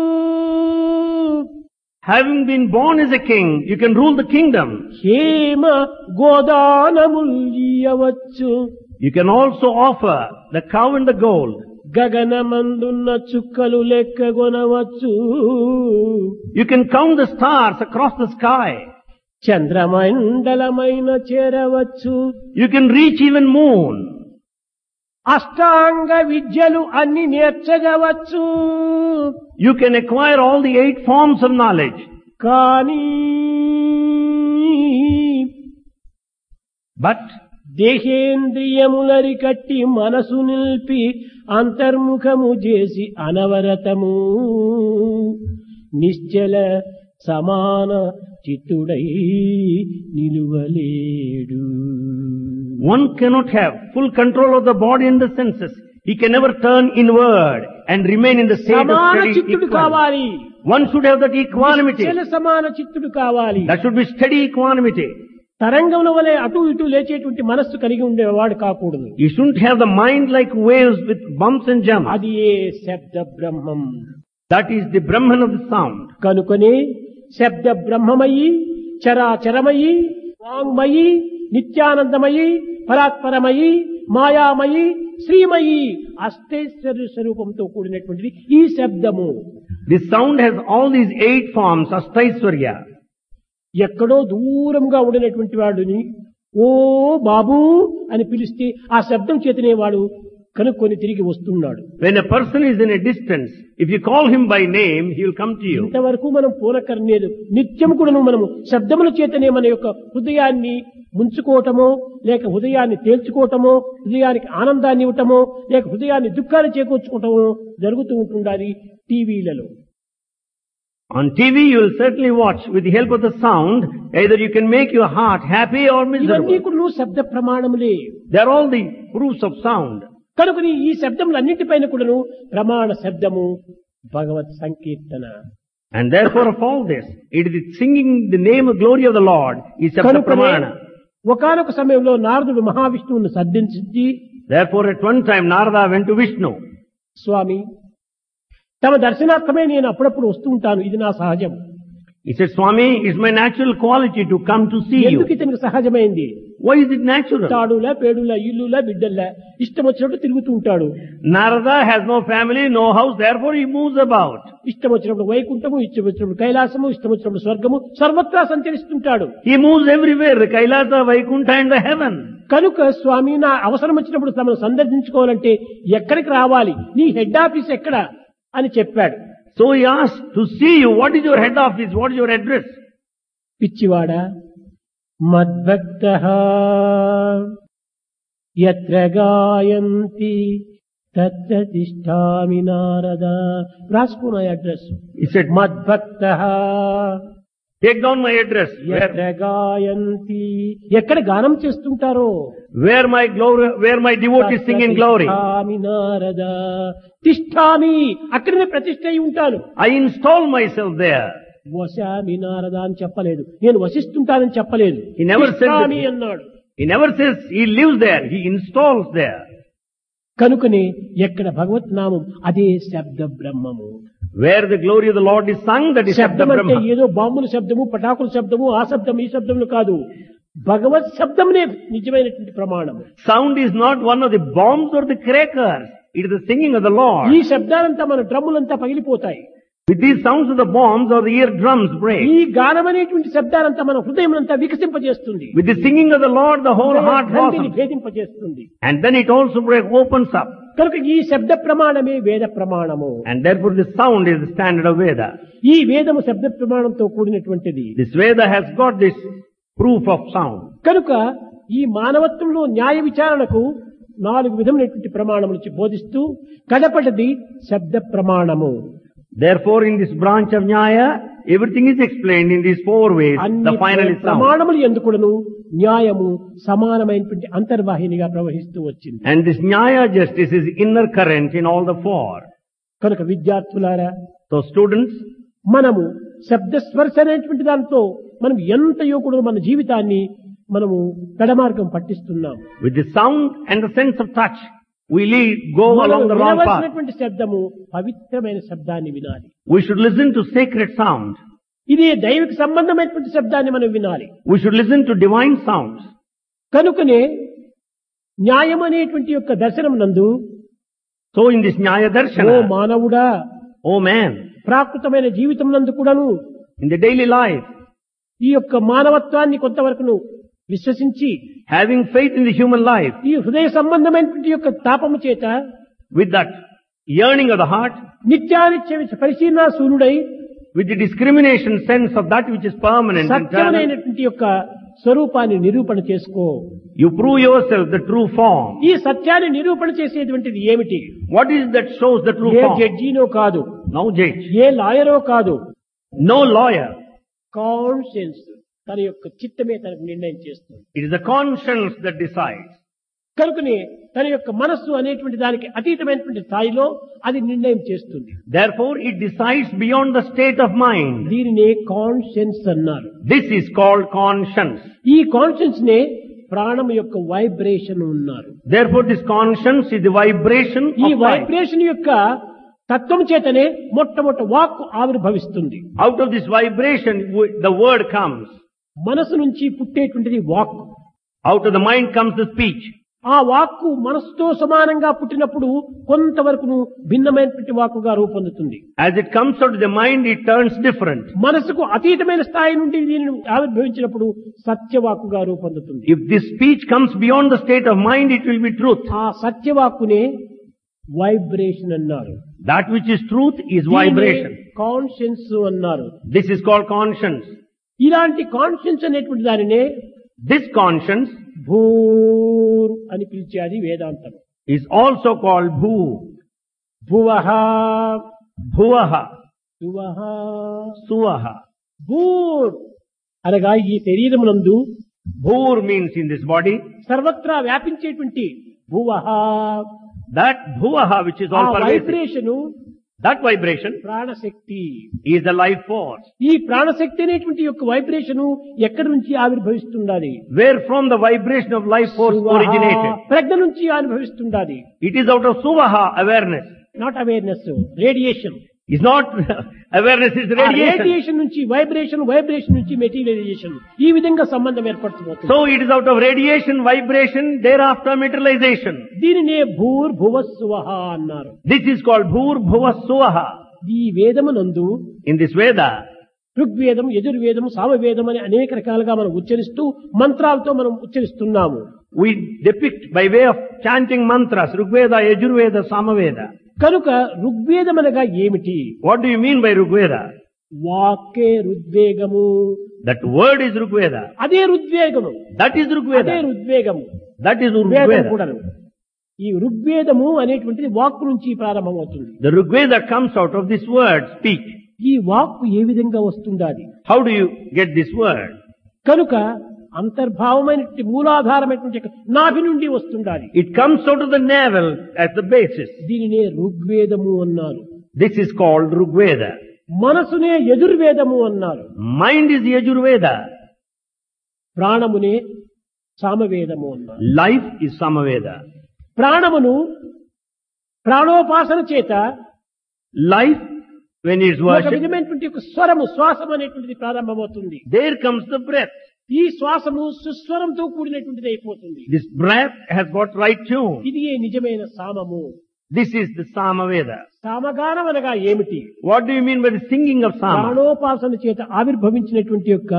Having been born as a king, you can rule the kingdom. Hema గోదానముల్యవచ్చు. You can also offer the cow and the gold. గగనమందున్న చుక్కలు లెక్కగొనవచ్చు. You can count the stars across the sky. చంద్రమండలమైన చేరవచ్చు. You can reach even moon. అష్టాంగ విద్యలు అన్ని నేర్చగవచ్చు. You can acquire all the 8 forms of knowledge. కానీ But దేహేంద్రియములరి కట్టి మనసు నిల్పి అంతర్ముఖము చేసి అనవరతము నిశ్చల సమాన చిత్తుడై నిలువలేడు. One cannot have full control of the body and the senses. He can never turn inward and remain in the state of సమాన steady చిత్తుడు equanimity. కావాలి. One should have that equanimity. నిశ్చల సమాన చిత్తుడు కావాలి. That should be steady equanimity. తరంగముల వలె అటు ఇటు లేచేటువంటి మనస్సు కలిగి ఉండేవాడు కాకూడదు. You shouldn't have the mind like waves with bumps and jumps. అది ఏ శబ్ద బ్రహ్మం. That is the Brahman of the sound. కనుకనే శబ్ద బ్రహ్మమయి, చరాచరమయి, వాంగ్మయి, నిత్యానందమయి, పరాత్పరమయి, మాయామయి, శ్రీమయి, అష్టైశ్వర్య స్వరూపంతో కూడినటువంటిది ఈ శబ్దము. This sound has all these 8 forms, Ashtaisvarya. ఎక్కడో దూరంగా ఉండినటువంటి వాడిని ఓ బాబూ అని పిలిస్తే ఆ శబ్దం చేతనే వాడు కనుక్కొని తిరిగి వస్తున్నాడు. When a person is in a distance, if you call him by name, he will come to you. ఇంతవరకు మనం పూనకర్లేదు. నిత్యం కూడా మనము శబ్దముల చేతనే మన యొక్క హృదయాన్ని ముంచుకోవటమో, లేక హృదయాన్ని తేల్చుకోవటమో, హృదయానికి ఆనందాన్ని ఇవ్వటమో, లేక హృదయాన్ని దుఃఖాన్ని చేకూర్చుకోవటమో జరుగుతూ ఉంటుండాలి టీవీలలో. On TV, you will certainly watch with the help of the sound, either you can make your heart happy or ఇవన్నీ miserable. కూడా శబ్ద ప్రమాణములే. They are all the proofs of sound. కనుక ఈ శబ్దములన్నింటిపైన కూడాను ప్రమాణ శబ్దము భగవత్ సంకీర్తన. And therefore of all this, it is singing the name of glory of the Lord is Sabda Pramana. ఒకానొక సమయంలో నారదుడు మహావిష్ణువును సంధించి, Therefore at one time Narada went to Vishnu. స్వామి తమ దర్శనార్థమే నేను అప్పుడప్పుడు వస్తూ ఉంటాను, ఇది నా సహజం. He said, Swami, it's my natural quality to come to see you. ఎందుకు ఇతనికి సహజమైంది? Why is it natural? తాడులా పేడులా ఇల్లులా బిడ్డల్లా ఇష్టం వచ్చినట్టు తిరుగుతూ ఉంటాడు. Narada has no family, no house, therefore he moves about. ఇష్టం వచ్చినప్పుడు వైకుంఠము, ఇష్టం వచ్చినప్పుడు కైలాసము, ఇష్టం వచ్చినప్పుడు స్వర్గము, సర్వత్రా సంచరిస్తుంటాడు. He moves everywhere, the Kailasa, Vaikuntha and the heaven. కనుక స్వామి నా అవసరం వచ్చినప్పుడు తమను సందర్శించుకోవాలంటే ఎక్కడికి రావాలి, నీ హెడ్ ఆఫీస్ ఎక్కడ అని చెప్పాడు. So he asked to see you, what is your head office, what is your address? పిచ్చివాడా, మద్భక్తః యత్ర గాయంతి తత్ర తిష్ఠామి నారద. రాసుకున్న అడ్రస్. He said, మద్భక్తః take down my address. యత్ర గాయంతి, ఎక్కడ గానం చేస్తుంటారో, Where my devotees sing in glory. తిష్ఠామి Narada. తిష్ఠామి, అక్కడనే ప్రతిష్ఠ అయి ఉంటాను. I install myself there. వశామి Narada అని చెప్పలేదు, నేను వసిస్తుంటానని చెప్పలేదు. He never said that. తిష్ఠామి అన్నాడు. He never says he lives there, he installs there. కనుకనే ఎక్కడ భగవత్ నామం అదే శబ్ద బ్రహ్మము. Where the glory of the Lord is sung, that is Sabda శబ్దం అంటే Brahma. ఏదో బాంబుల శబ్దము, పటాకుల శబ్దము, ఆ శబ్దం ఈ శబ్దములు కాదు. భగవత్ శబ్దమునే నిజమైనటువంటి ప్రమాణము. Sound is not one of the bombs or the crackers. It is the singing of the Lord. ఈ శబ్దాలంతా మన డ్రమ్ములంతా పగిలిపోతాయి. With these sounds of the bombs or the eardrums break. ఈ గానం అనేటువంటి శబ్దాలంతా మన హృదయం అంతా వికసింపజేస్తుంది, With the singing of the Lord, the whole heart గ్రంథిని blossoms. భేదింపజేస్తుంది. And then it also opens up. కనుక ఈ శబ్ద ప్రమాణమే వేద ప్రమాణము. And therefore the sound is the standard of Veda. ఈ వేదము శబ్ద ప్రమాణంతో కూడినటువంటిది. This Veda has got this proof of sound. కనుక ఈ మానవత్వంలో న్యాయ విచారణకు 4 విధములైనటువంటి ప్రమాణములు బోధిస్తూ కడపటిది శబ్ద ప్రమాణము. Therefore in this branch of Nyaya, everything is explained in these 4 ways. The final is sound. ప్రమాణములు ఎందుకును న్యాయము సమానమైనటువంటి అంతర్వాహినిగా ప్రవహిస్తూ వచ్చింది. And this Nyaya justice is inner current in all the 4. కనుక విద్యార్థులారా, So students, మనము శబ్ద స్పర్శ అనేటువంటి దాంతో మనం ఎంతయో కూడా మన జీవితాన్ని మనము పెడమార్గం పట్టిస్తున్నాం. with the sound and the sense of touch, we go మనం along the wrong path. వినవలసినటువంటి శబ్దము పవిత్రమైన శబ్దాన్ని వినాలి. We should listen to sacred sound. ఇది దైవిక సంబంధమైనటువంటి శబ్దాన్ని మనం వినాలి. We should listen to divine sounds. కనుకనే న్యాయం అనేటువంటి యొక్క దర్శనం నందు, So in this Nyaya oh Darshana, మానవుడా, oh man, ప్రాకృతమైన జీవితం నందు కూడాను in the daily life, ఈ యొక్క మానవత్వాన్ని కొంతవరకు విశ్వసించి having faith in the human life, ఈ హృదయ సంబంధమైనటువంటి యొక్క తాపము చేత with that yearning of the heart, నిత్యానిత్య పరిశీలన శూన్యుడై with the discrimination sense of that which is permanent and eternal, సత్యమైనటువంటి యొక్క స్వరూపాన్ని నిరూపణ చేసుకో. you prove yourself the true form. ఈ సత్యాన్ని నిరూపణ చేసేటువంటిది ఏమిటి? What is that shows the true A form? జడ్జినో కాదు, No judge, ఏ లాయరో కాదు, no lawyer, కాన్షియన్స్ తన యొక్క చిత్తమే తనకు నిర్ణయం చేస్తుంది. It is the conscience that decides. కనుకనే తన యొక్క మనస్సు అనేటువంటి దానికి అతీతమైనటువంటి స్థాయిలో అది నిర్ణయం చేస్తుంది. Therefore, it decides beyond the state of mind. దీనినే కాన్షియన్స్ అన్నారు. This is called conscience. ఈ కాన్షియన్స్ నే ప్రాణం యొక్క వైబ్రేషన్ ఉన్నారు. Therefore, this conscience is the vibration ఈ of life. వైబ్రేషన్ యొక్క తత్వం చేతనే మొట్టమొదటి వాక్కు ఆవిర్భవిస్తుంది. Out of this vibration, the word comes. మనసు నుంచి పుట్టేటువంటిది వాక్కు. Out of the mind comes the speech. ఆ వాక్కు మనసుతో సమానంగా పుట్టినప్పుడు కొంతవరకు భిన్నమైనటువంటి వాక్కుగా రూపొందుతుంది. As it comes out of the mind, it turns different. మనసుకు అతీతమైన స్థాయి నుండి దీనిని ఆవిర్భవించినప్పుడు సత్యవాక్కుగా రూపొందుతుంది. If this speech comes beyond the state of mind, it will be truth. ఆ సత్యవాక్కునే వైబ్రేషన్ అన్నారు. That which is truth is vibration. Conscience అన్నారు. This is called conscience. ఇలాంటి కాన్షియన్స్ అనేటువంటి దానినే This conscience భూర్ అని పిలిచేది వేదాంతం. is also called bhu. భువః Bhuvaha. భువః Suvaha. భూర్ అనగా ఈ శరీరమునందు Bhur means in this body. సర్వత్రా వ్యాపించేటువంటి భువః That bhuvaha which is ఆ all pervasive. Vibration That vibration ప్రాణశక్తి. is the life force. ఈ ప్రాణశక్తి అనేటువంటి యొక్క వైబ్రేషను ఎక్కడి నుంచి ఆవిర్భవిస్తున్నది? Where from the vibration of life force originated. ప్రజ్ఞ నుంచి ఆవిర్భవిస్తున్నది. It is out of suvaha, awareness. Not awareness, radiation. It's not awareness, it's radiation. Radiation నుంచి వైబ్రేషన్, వైబ్రేషన్ నుంచి మెటీరియలైజేషన్, ఈ విధంగా సంబంధం ఏర్పడుతుంది. So it is out of radiation, vibration, thereafter materialization. దీనినే భూర్ భువస్సువః అన్నారు. This is called bhur bhuva suvaha. ఈ వేదమునందు In this Veda, ఋగ్వేదం, యజుర్వేదం, సామవేదం అని అనేక రకాలుగా మనం ఉచ్చరిస్తూ మంత్రాలతో మనం ఉచ్చరిస్తున్నాము. we depict by way of chanting mantras, Rigveda, Yajurveda, Samaveda. కనుక ఋగ్వేదం అనగా ఏమిటి? What do you mean by Rigveda? వాక్కే రుద్వేగము. That word is Rigveda. అదే రుద్వేగము. That is అదే Rigveda. రుద్వేగము. That is వేదం Rigveda. కూడాను. ఈ ఋగ్వేదము అనేటువంటిది వాక్కు నుంచి ప్రారంభమవుతుంది. The Rigveda comes out of this word, speech. ఈ వాక్కు ఏ విధంగా వస్తుండాలి? How do you get this word? కనుక అంతర్భావమైనటువంటి మూలాధారమైనటువంటి నాభి నుండి వస్తుండాలి. It comes out of the navel as the basis. దీనినే ఋగ్వేదము అన్నారు. This is called Rigveda. మనసునే యజుర్వేదము అన్నారు. Mind is Yajurveda. ప్రాణమునే సామవేదము అన్నారు. Life is Samaveda. ప్రాణమును ప్రాణోపాసన చేత Life, when it is ఒక worshipped, విధమైనటువంటి ఒక స్వరము, శ్వాసం అనేటువంటిది ప్రారంభమవుతుంది. there comes the breath. ఈ శ్వాసము సుస్వరంతో కూడినటువంటిది అయిపోతుంది. This breath has got right tune. ఇది ఏ నిజమైన సామము. This is the Samaveda. సామగానం అనగా ఏమిటి? What do you mean by the singing of Sama? ప్రాణోపాసన చేత ఆవిర్భవించినటువంటి యొక్క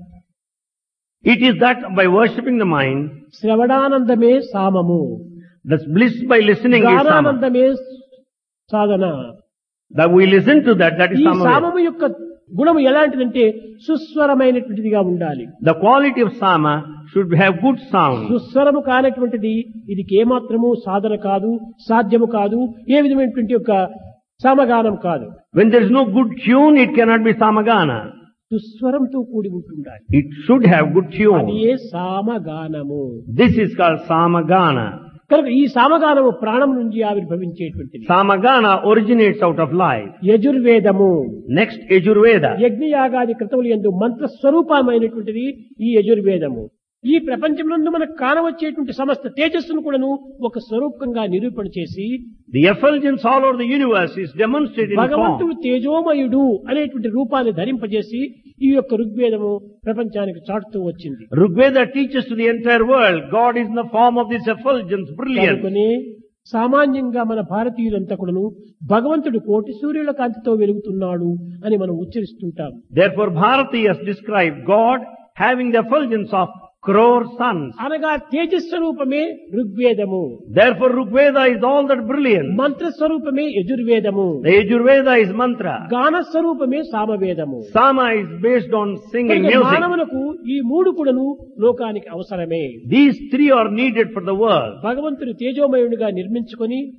It is that by worshipping the mind, శ్రవణానందమే సామము, the bliss by listening is Sama. గానానందమే Sadhana. That we listen to that, that is ఈ Samaveda. సామము యొక్క గుణము ఎలాంటిదంటే సుస్వరమైనటువంటిదిగా ఉండాలి. The quality of Sama should have good sound. సుస్వరము కానటువంటిది ఇది ఏమాత్రము సాధన కాదు, సాధ్యము కాదు, ఏ విధమైనటువంటి యొక్క సమగానం కాదు. When there is no good tune, it cannot be Samagana. సుస్వరంతో కూడి ఉంటుండాలి. It should have good అది tune. A సామగానము. This is called Samagana. కనుక ఈ సామగానము ప్రాణం నుంచి ఆవిర్భవించేటువంటిది. Samagana originates out of life. యజుర్వేదము. Next, Yajurveda. యజ్ఞయాగాది క్రతువులు యందు మంత్ర స్వరూపమైనటువంటిది ఈ యజుర్వేదము. ఈ ప్రపంచంలో మనకు కానవచ్చేటువంటి సమస్త తేజస్సును కూడాను ఒక స్వరూపంగా నిరూపణ చేసి The effulgence all over the universe is demonstrated in భగవంతుడు form. తేజోమయుడు అనేటువంటి రూపాన్ని ధరింపజేసి ఈ యొక్క ఋగ్వేదము ప్రపంచానికి చాటుతూ వచ్చింది. Rigveda teaches to the entire world, God is in the form of this effulgence, brilliance. కనుకనే సామాన్యంగా మన భారతీయులంతా కూడాను భగవంతుడు కోటి సూర్యుల కాంతితో వెలుగుతున్నాడు అని మనం ఉచ్చరిస్తుంటాం. Therefore, Bharatiyas describe God having the effulgence of crore suns. అనగా తేజస్వరూపమే ఋగ్వేదము, Therefore, Rigveda is all that brilliant. మంత్రస్వరూపమే యజుర్వేదము, The Yajurveda is mantra. గానస్వరూపమే సామవేదము. Sama is based on singing కనుక music. మానవులకు ఈ మూడు కూడాను లోకానికి అవసరమే. These three are needed for the world. భగవంతుడు తేజోమయుడిగా నిర్మించుకొని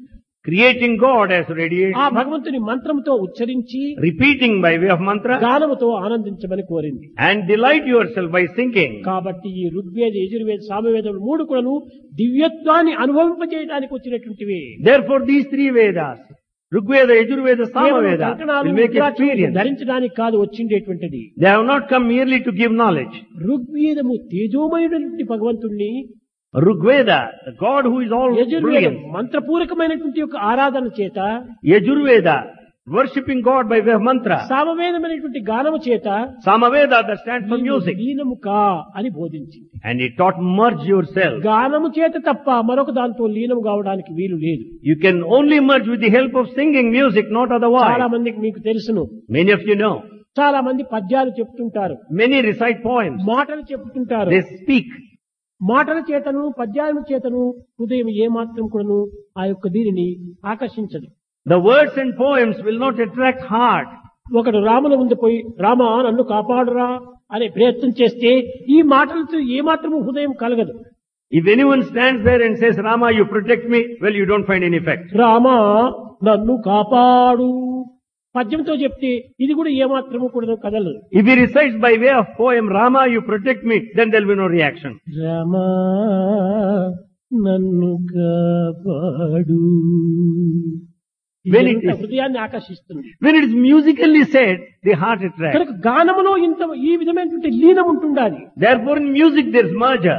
creating God as ఆ radiation, భగవంతుని మంత్రంతో ఉచ్చరించి repeating by way of mantra, గానముతో ఆనందించమని కోరింది. and delight yourself by singing. కాబట్టి ఈ ఋగ్వేద, యజుర్వేద, సామవేదములు మూడు కూడాను దివ్యత్వాన్ని అనుభవింపజేయడానికి వచ్చినటువంటివి. Therefore these three Vedas, Rigveda, Yajurveda, Samaveda, will make experience. ధరించడానికి కాదు వచ్చిండేటువంటిది. They have not come merely to give knowledge. ఋగ్వేదము తేజోమయుడైనటువంటి భగవంతుణ్ణి, Rigveda, the God who is all యజుర్వేదం brilliant. మంత్రపూర్వకమైనటువంటి యొక్క ఆరాధన చేత, Yajurveda, worshipping God by way of mantra. సామవేదమైనటువంటి గానము చేత Samaveda, that stands for music. లీనము కా అని బోధించింది. And it taught merge yourself. గానము చేత తప్ప మరొక దాంతో లీనం కావడానికి వీలు లేదు. You can only merge with the help of singing music, not చాలా otherwise. మందికి మీకు తెలుసును. Many of you know. చాలా మంది పద్యాలు చెప్తుంటారు, Many recite poems. మాటలు చెప్తుంటారు. They speak. మాటల చేతను పద్యాల చేతను హృదయం ఏమాత్రం కూడాను ఆ యొక్క దీనిని ఆకర్షించదు. The words and poems will not attract heart. ఒకడు రాముల ముందు పోయి రామా నన్ను కాపాడురా అనే ప్రయత్నం చేస్తే ఈ మాటలతో ఏమాత్రము హృదయం కలగదు. If anyone stands there and says, Rama, you protect me, well, you don't find any effect. Rama నన్ను కాపాడు పద్యంతో చెప్తే ఇది కూడా ఏమాత్రము కూడా కదలదు. If he recites by way of poem, Rama, you protect me, then there will be no reaction. Rama నన్ను కాపాడు When it ఇది is- హృదయాన్ని ఆకర్షిస్తుంది. When it is musically said, the heart attracts. కనుక గానములో ఇంత ఈ విధమైనటువంటి లీనం ఉంటుండాలి. Therefore in music there is merger.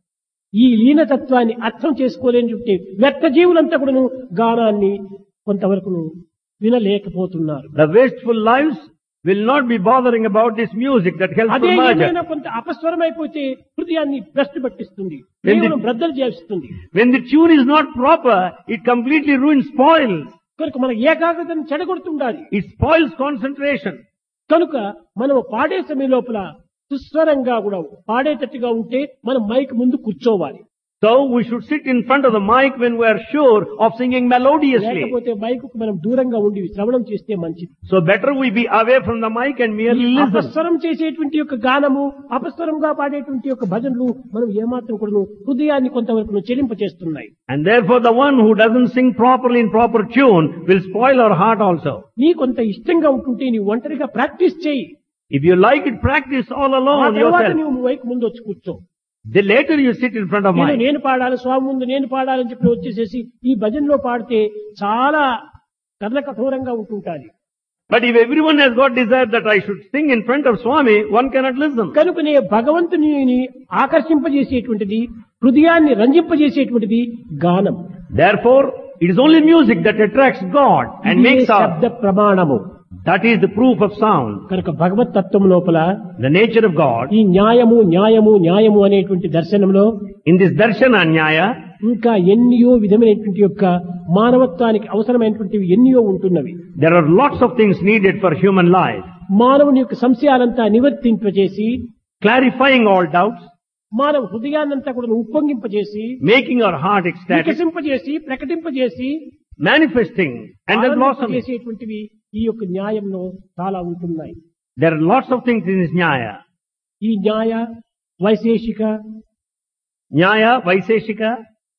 ఈ లీనతత్వాన్ని అర్థం చేసుకోలేని వ్యర్థ జీవులంతా కూడాను గానాన్ని కొంతవరకు వినలేకపోతున్నారు. The wasteful lives will not be bothering about this music that helps అదే for merger. ఏమైనా కొంత అపస్వరం అయిపోతే హృదయాన్ని భ్రష్టు పట్టిస్తుంది, When the- కేవలం బ్రద్దలు చేస్తుంది. When the tune is not proper, it completely ruins, spoils. కనుక మన ఏకాగ్రతను చెడగొడుతుండాలి. It spoils concentration. కనుక మనం పాడే సమయం లోపల సుస్వరంగా కూడా పాడేటట్టుగా ఉంటే మనం మైక్ ముందు కూర్చోవాలి. So we should sit in front of the mic when we are sure of singing melodiously. లేకపోతే మైక్ కు మనం దూరంగా ఉండి శ్రవణం చేస్తే మంచిది. So better we be away from the mic and merely listen. అపస్వరం చేసేటువంటి యొక్క గానము, అపస్వరంగా పాడేటువంటి యొక్క భజనలు మనం ఏమాత్రం కూడా హృదయాన్ని కొంతవరకు చెలింపచేస్తున్నాయి. And therefore the one who doesn't sing properly in proper tune will spoil our heart also. నీ కొంత ఇష్టంగా ఉంటుంటే నీవు ఒంటరిగా ప్రాక్టీస్ చేయి. If you like it, practice all ఆ alone తర్వాత yourself. నువ్వు మైక్ ముందు వచ్చి కూర్చో. The later you sit in front of mic. నేను పాడాలి, స్వామి ముందు నేను పాడాలని చెప్పి వచ్చేసేసి ఈ భజనలో పాడితే చాలా కర్ణ కఠోరంగా ఉంటుంటాది. But if everyone has got desire that I should sing in front of Swami, one cannot listen. కనుకనే భగవంతుని ఆకర్షింపజేసేటువంటిది, హృదయాన్ని రంజింపజేసేటువంటిది గానం. Therefore, it is only music that attracts God and ఇదే makes శబ్ద our, ప్రమాణము. that is the proof of sound. కనుక భగవత్ తత్వం లోపల The nature of God. ఈ న్యాయము న్యాయము న్యాయము అనేటువంటి దర్శనంలో In this darshana nyaya, ఇంకా ఎన్నో విధమైనటువంటి యొక్క మానవత్వానికి అవసరమైనటువంటివి ఎన్నో ఉంటున్నవి. there are lots of things needed for human life. మానవుని యొక్క సంశయాలంతా నివర్తింపజేసి, Clarifying all doubts, మానవ హృదయాన్నంతా కూడా ఉప్పొంగింపజేసి, making our heart ecstatic, వికసింపజేసి, ప్రకటింపజేసి, manifesting and then blossoming. చేసేటువంటివి ఈ యొక్క న్యాయంలో చాలా ఉంటున్నాయి. There are lots of things in this nyaya. ఈ న్యాయ, వైశేషిక, Nyaya, Vaiseshika,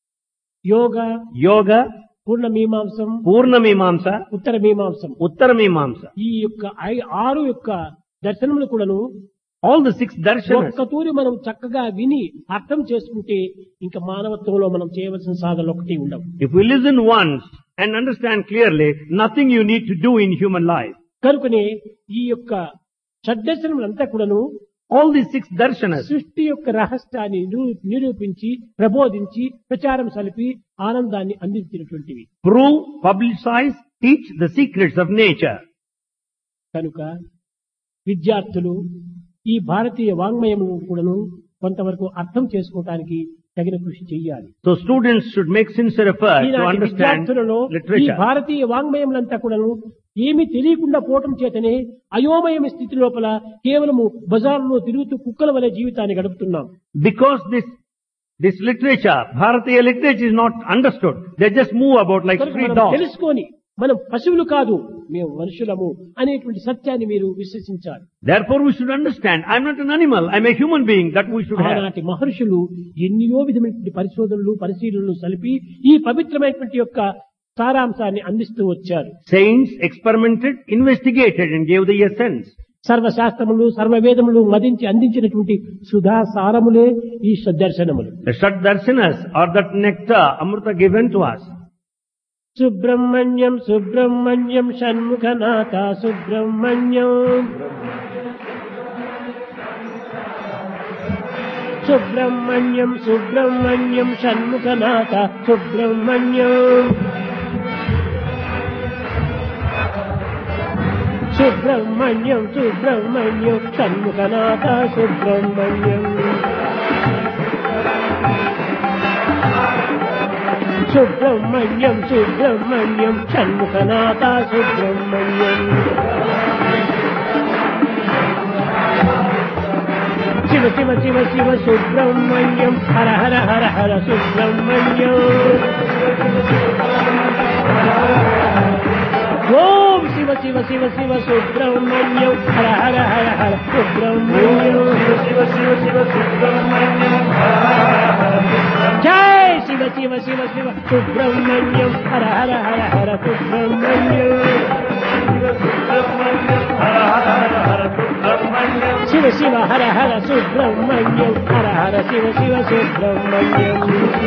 యోగ, Yoga, పూర్ణ మీమాంసం, Purna Mimamsa, ఉత్తర మీమాంసం, Uttara Mimamsa. ఈ యొక్క 6 యొక్క దర్శనములు కూడాను All the 6 darshanas. ఒక్క తూరి మనం చక్కగా విని అర్థం చేసుకుంటే ఇంకా మానవత్వంలో మనం చేయవలసిన సాధనలు ఒకటి ఉండవు. If we listen once and understand clearly, nothing you need to do in human life. కనుకనే ఈ యొక్క షడ్దర్శనములంతా కూడాను All these 6 darshanas సృష్టి యొక్క రహస్యాన్ని నిరూపించి, ప్రబోధించి, ప్రచారం సలిపి ఆనందాన్ని అందించినటువంటివి. prove, publicize, teach the secrets of nature. కనుక విద్యార్థులు ఈ భారతీయ వాంగ్మయము కూడాను కొంతవరకు అర్థం చేసుకోవటానికి తగిన కృషి చేయాలి. So students should make sincere effort to ఈనాటి understand విద్యార్థులలో ఈ literature. భారతీయ వాంగ్మయములంతా కూడాను ఏమీ తెలియకుండా పోవటం చేతనే అయోమయ స్థితి లోపల కేవలము బజార్లో తిరుగుతూ కుక్కల వలె జీవితాన్ని గడుపుతున్నాం. Because this literature, Bharatiya literature is not understood. They just move about like కనుక street మనం dogs. తెలుసుకొని మనం పశువులు కాదు, మేము మనుషులము అనేటువంటి సత్యాన్ని మీరు విశ్వసించాలి. Therefore we should understand, I am not an animal, I am a human being, that we should have. ఆనాటి మహర్షులు ఎన్నో విధమైనటువంటి పరిశోధనలు, పరిశీలనలు సలిపి ఈ పవిత్రమైనటువంటి యొక్క సారాంశాన్ని అందిస్తూ వచ్చారు. Saints experimented, investigated and gave the essence. సర్వశాస్త్రములు సర్వవేదములు మదించి అందించినటువంటి సుధా సారములే ఈ సద్దర్శనములు. The Shad-darsanas are that nectar, Amrita given to us. Subrahmanyam Subrahmanyam Shanmukhanatha Subrahmanyam Subrahmanyam Subrahmanyam Shanmukhanatha Subrahmanyam Subrahmanyam Subrahmanyam Shanmukhanatha Subrahmanyam Subrahmanyam Subrahmanyam Shanmukhanatha Subrahmanyam Shiva Shiva Shiva Shiva Subrahmanyam హర హర హర హర సుబ్రహ్మణ్యం ఓం శివ శివ శివ శివ సుబ్రహ్మణ్యం హర హర హర హర సుబ్రహ్మణ్యం శివ శివ శివ సుబ్రహ్మణ్యం జై శివ శివ శివ శివ సుబ్రహ్మణ్యం హర హర హర హర సుబ్రహ్మణ్యం శివ శివ హర హర సుబ్రహ్మణ్యం హర హర శివ శివ సుబ్రహ్మణ్యం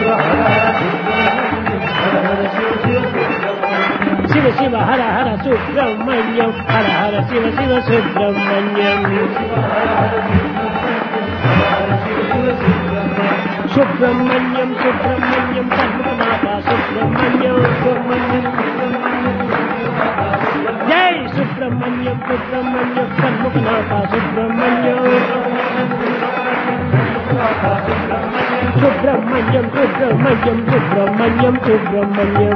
శివ శివ హర హర సుబ్రహ్మణ్యం హర హర శివ శివ సుబ్రహ్మణ్యం సుబ్రహ్మణ్యం సుబ్రహ్మణ్యం షణ్ముఖనాథ సుబ్రహ్మణ్యం జై సుబ్రహ్మణ్యం సుబ్రహ్మణ్యం షణ్ముఖనాథ సుబ్రహ్మణ్యం సుబ్రహ్మణ్యం సుబ్రహ్మణ్యం సుబ్రహ్మణ్యం సుబ్రహ్మణ్యం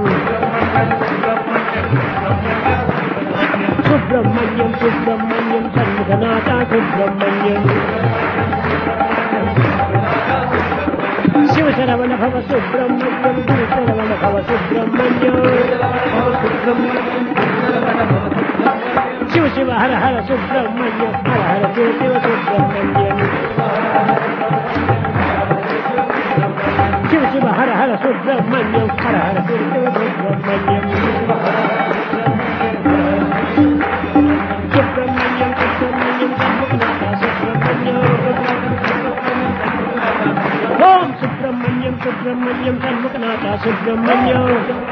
సుబ్రహ్మణ్యం సుబ్రహ్మణ్యం షణ్ముఖనాథ సుబ్రహ్మణ్యం శివ శరవణ భవ సుబ్రహ్మణ్యం శివ శరవణ భవ సుబ్రహ్మణ్యం శివ శివ హర హర సుబ్రహ్మణ్యం హర హర శివ శివ సుబ్రహ్మణ్యం శివ శివ హర హర సుబ్రహ్మణ్యం హర హర శివ శివ సుబ్రహ్మణ్యం సుబ్రహ్మణ్యం సుబ్రహ్మణ్యం సుబ్రహ్మణ్యం ఓం సుబ్రహ్మణ్యం సుబ్రహ్మణ్యం షణ్ముఖనాథ సుబ్రహ్మణ్యం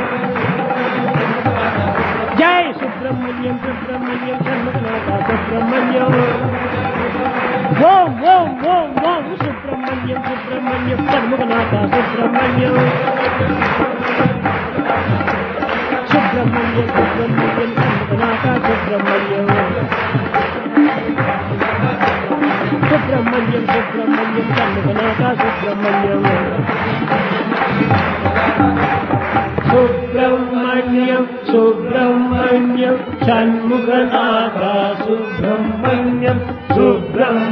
జై సుబ్రహ్మణ్యం సుబ్రహ్మణ్యం షణ్ముఖనాథ సుబ్రహ్మణ్యం ఓం ఓం ఓం ఓం సుబ్రహ్మణ్యం సుబ్రహ్మణ్యం షణ్ముఖనాథ సుబ్రహ్మణ్యం సుబ్రహ్మణ్యం సుబ్రహ్మణ్యం షణ్ముఖనాథ సుబ్రహ్మణ్యం సుబ్రహ్మణ్యం సుబ్రహ్మణ్యం షణ్ముఖనాథ సుబ్రహ్మణ్యం సుబ్రహ్మణ్యం సుబ్రహ్మణ్యం షణ్ముఖనాథ సుబ్రహ్మణ్యం సుబ్రహ్మణ్యం